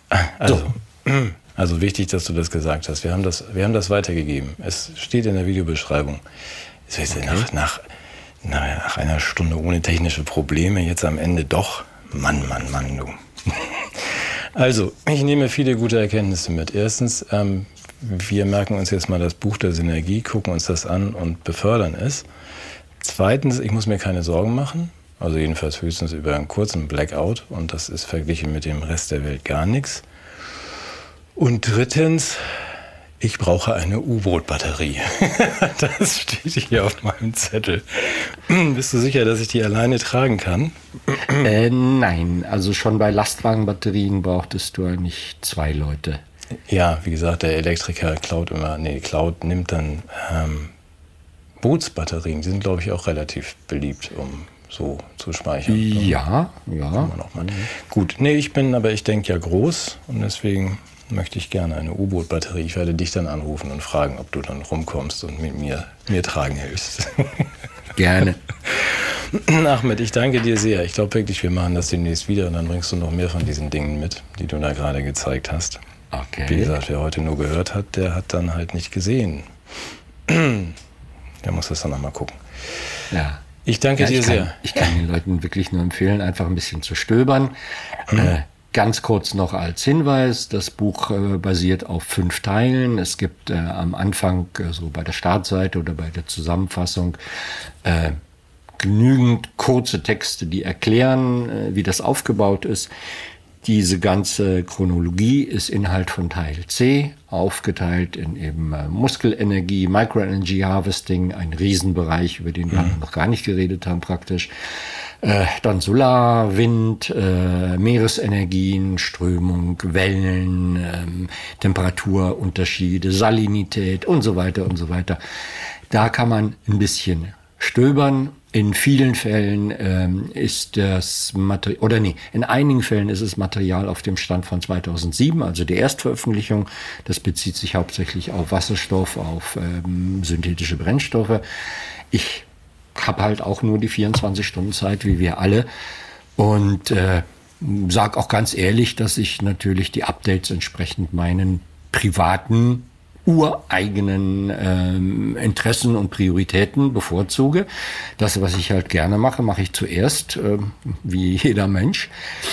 Also wichtig, dass du das gesagt hast. Wir haben das weitergegeben. Es steht in der Videobeschreibung. Nach einer Stunde ohne technische Probleme, jetzt am Ende doch. Mann, du. Also, ich nehme viele gute Erkenntnisse mit. Erstens, wir merken uns jetzt mal das Buch der Synergie, gucken uns das an und befördern es. Zweitens, ich muss mir keine Sorgen machen. Also jedenfalls höchstens über einen kurzen Blackout. Und das ist verglichen mit dem Rest der Welt gar nichts. Und drittens, ich brauche eine U-Boot-Batterie. Das steht hier auf meinem Zettel. Bist du sicher, dass ich die alleine tragen kann? Nein, also schon bei Lastwagenbatterien brauchtest du eigentlich 2 Leute. Ja, wie gesagt, der Elektriker klaut nimmt dann Bootsbatterien. Die sind, glaube ich, auch relativ beliebt, um so zu speichern. Ja. Gut, ich denke ja groß und deswegen möchte ich gerne eine U-Boot-Batterie. Ich werde dich dann anrufen und fragen, ob du dann rumkommst und mit mir tragen hilfst. Gerne. Ahmed, ich danke dir sehr. Ich glaube wirklich, wir machen das demnächst wieder und dann bringst du noch mehr von diesen Dingen mit, die du da gerade gezeigt hast. Okay. Wie gesagt, wer heute nur gehört hat, der hat dann halt nicht gesehen. Der muss das dann nochmal gucken. Ja. Ich danke dir sehr. Ich kann den Leuten wirklich nur empfehlen, einfach ein bisschen zu stöbern. Ganz kurz noch als Hinweis, das Buch basiert auf 5 Teilen. Es gibt am Anfang, so bei der Startseite oder bei der Zusammenfassung, genügend kurze Texte, die erklären, wie das aufgebaut ist. Diese ganze Chronologie ist Inhalt von Teil C, aufgeteilt in eben Muskelenergie, Microenergy Harvesting, ein Riesenbereich, über den wir noch gar nicht geredet haben praktisch. Dann Solar, Wind, Meeresenergien, Strömung, Wellen, Temperaturunterschiede, Salinität und so weiter und so weiter. Da kann man ein bisschen stöbern. In vielen Fällen ist das Material, oder nee, in einigen Fällen ist es Material auf dem Stand von 2007, also die Erstveröffentlichung. Das bezieht sich hauptsächlich auf Wasserstoff, auf synthetische Brennstoffe. Ich habe halt auch nur die 24 Stunden Zeit, wie wir alle. Und sage auch ganz ehrlich, dass ich natürlich die Updates entsprechend meinen privaten, ureigenen Interessen und Prioritäten bevorzuge. Das, was ich halt gerne mache, mache ich zuerst, wie jeder Mensch.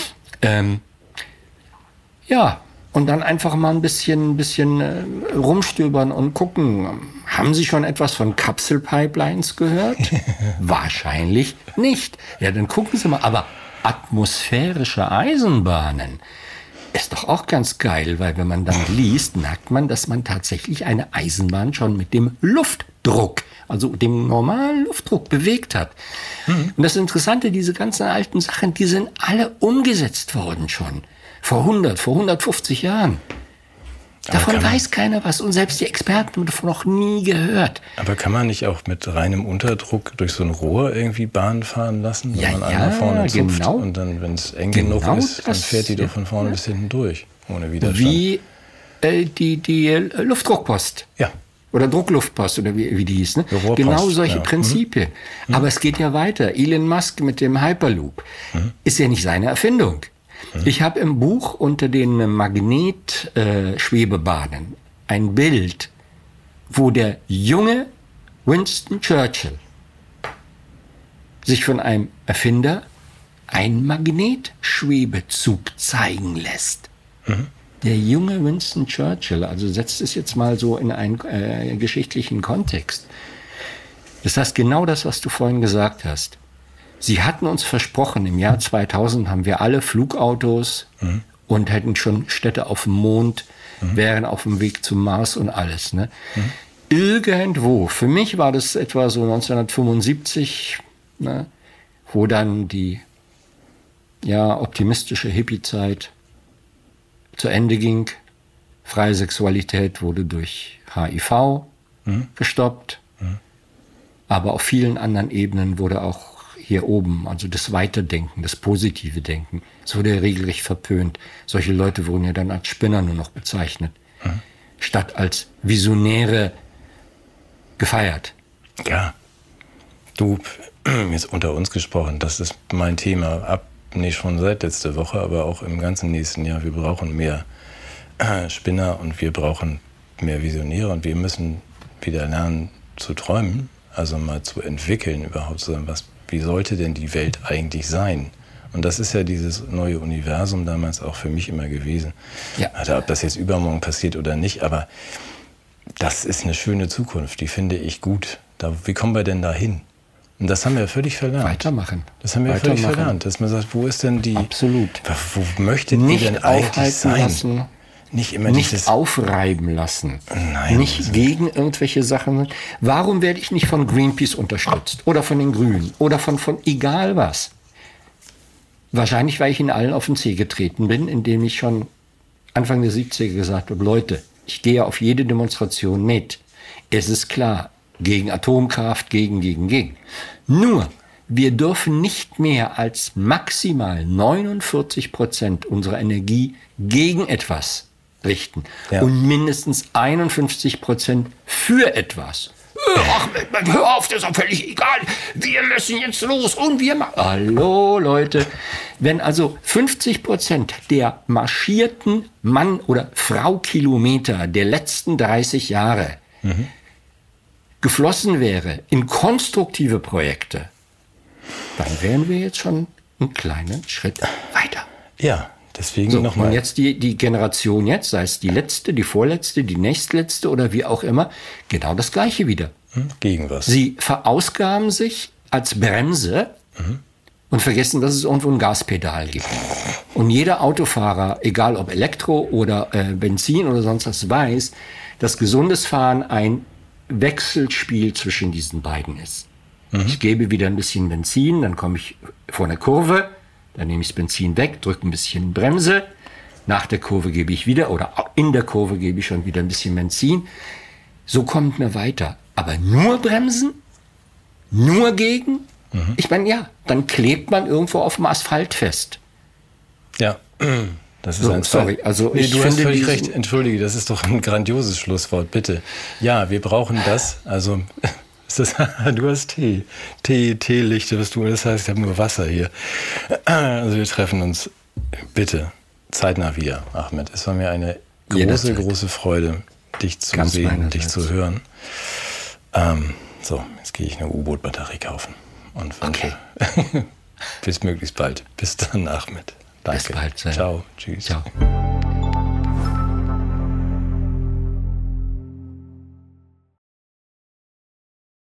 Ja, und dann einfach mal ein bisschen rumstöbern und gucken. Haben Sie schon etwas von Kapselpipelines gehört? Wahrscheinlich nicht. Ja, dann gucken Sie mal. Aber atmosphärische Eisenbahnen ist doch auch ganz geil, weil wenn man dann liest, merkt man, dass man tatsächlich eine Eisenbahn schon mit dem Luftdruck, also dem normalen Luftdruck bewegt hat. Und das Interessante, diese ganzen alten Sachen, die sind alle umgesetzt worden schon. Vor 150 Jahren. Davon weiß keiner was und selbst die Experten haben davon noch nie gehört. Aber kann man nicht auch mit reinem Unterdruck durch so ein Rohr irgendwie Bahn fahren lassen? Wenn man einmal vorne zupft und dann, wenn es eng genug ist, dann fährt die doch von vorne bis hinten durch, ohne Widerstand. Wie die Luftdruckpost. Ja. Oder Druckluftpost, oder wie die hieß. Ne? Genau solche Prinzipien. Aber es geht ja weiter. Elon Musk mit dem Hyperloop ist ja nicht seine Erfindung. Ich habe im Buch unter den Magnetschwebebahnen ein Bild, wo der junge Winston Churchill sich von einem Erfinder einen Magnetschwebezug zeigen lässt. Der junge Winston Churchill, also setzt es jetzt mal so in einen geschichtlichen Kontext. Das heißt genau das, was du vorhin gesagt hast. Sie hatten uns versprochen, im Jahr 2000 haben wir alle Flugautos und hätten schon Städte auf dem Mond, wären auf dem Weg zum Mars und alles. Ne? Irgendwo, für mich war das etwa so 1975, ne, wo dann die optimistische Hippie-Zeit zu Ende ging. Freie Sexualität wurde durch HIV gestoppt. Aber auf vielen anderen Ebenen wurde auch hier oben, also das Weiterdenken, das positive Denken, es wurde regelrecht verpönt. Solche Leute wurden ja dann als Spinner nur noch bezeichnet, statt als Visionäre gefeiert. Ja, du, jetzt unter uns gesprochen, das ist mein Thema, nicht schon seit letzter Woche, aber auch im ganzen nächsten Jahr. Wir brauchen mehr Spinner und wir brauchen mehr Visionäre und wir müssen wieder lernen zu träumen, also mal zu entwickeln überhaupt, zu sagen, wie sollte denn die Welt eigentlich sein? Und das ist ja dieses neue Universum damals auch für mich immer gewesen. Ja. Also, ob das jetzt übermorgen passiert oder nicht, aber das ist eine schöne Zukunft, die finde ich gut. Wie kommen wir denn da hin? Und das haben wir völlig verlernt. Weitermachen. Das haben wir völlig verlernt, dass man sagt, wo ist denn die... Absolut. Wo möchtet ihr denn eigentlich sein? Lassen. Nicht aufreiben lassen. Nein. Nicht gegen irgendwelche Sachen. Warum werde ich nicht von Greenpeace unterstützt? Oder von den Grünen? Oder von egal was? Wahrscheinlich, weil ich in allen auf den Zeh getreten bin, indem ich schon Anfang der 70er gesagt habe, Leute, ich gehe auf jede Demonstration mit. Es ist klar, gegen Atomkraft, gegen. Nur, wir dürfen nicht mehr als maximal 49% unserer Energie gegen etwas richten. Ja. Und mindestens 51% für etwas. Ach, hör auf, das ist auch völlig egal. Wir müssen jetzt los und wir machen. Hallo, Leute. Wenn also 50% der marschierten Mann- oder Frau-Kilometer der letzten 30 Jahre geflossen wäre in konstruktive Projekte, dann wären wir jetzt schon einen kleinen Schritt weiter. Ja. Deswegen nochmal. Und jetzt die Generation jetzt, sei es die letzte, die vorletzte, die nächstletzte oder wie auch immer, genau das Gleiche wieder. Gegen was? Sie verausgaben sich als Bremse und vergessen, dass es irgendwo ein Gaspedal gibt. Und jeder Autofahrer, egal ob Elektro oder Benzin oder sonst was, weiß, dass gesundes Fahren ein Wechselspiel zwischen diesen beiden ist. Ich gebe wieder ein bisschen Benzin, dann komme ich vor eine Kurve, dann nehme ich das Benzin weg, drücke ein bisschen Bremse. Nach der Kurve gebe ich wieder, oder in der Kurve gebe ich schon wieder ein bisschen Benzin. So kommt man weiter. Aber nur bremsen? Nur gegen? Ich meine, ja, dann klebt man irgendwo auf dem Asphalt fest. Ja, das ist So, ein sorry, also nee, ich du hast finde völlig diesen- recht. Entschuldige, das ist doch ein grandioses Schlusswort, bitte. Ja, wir brauchen das. Also, ist das, du hast Teelichte, was du, das heißt, ich habe nur Wasser hier. Also, wir treffen uns bitte zeitnah wieder, Ahmed. Es war mir eine große, Jederzeit. große Freude, dich zu Ganz sehen, meinerseits. dich zu hören. So, jetzt gehe ich eine U-Boot-Batterie kaufen und wünsche bis möglichst bald. Bis dann, Ahmed. Danke. Bis bald. Sven. Ciao. Tschüss. Ciao.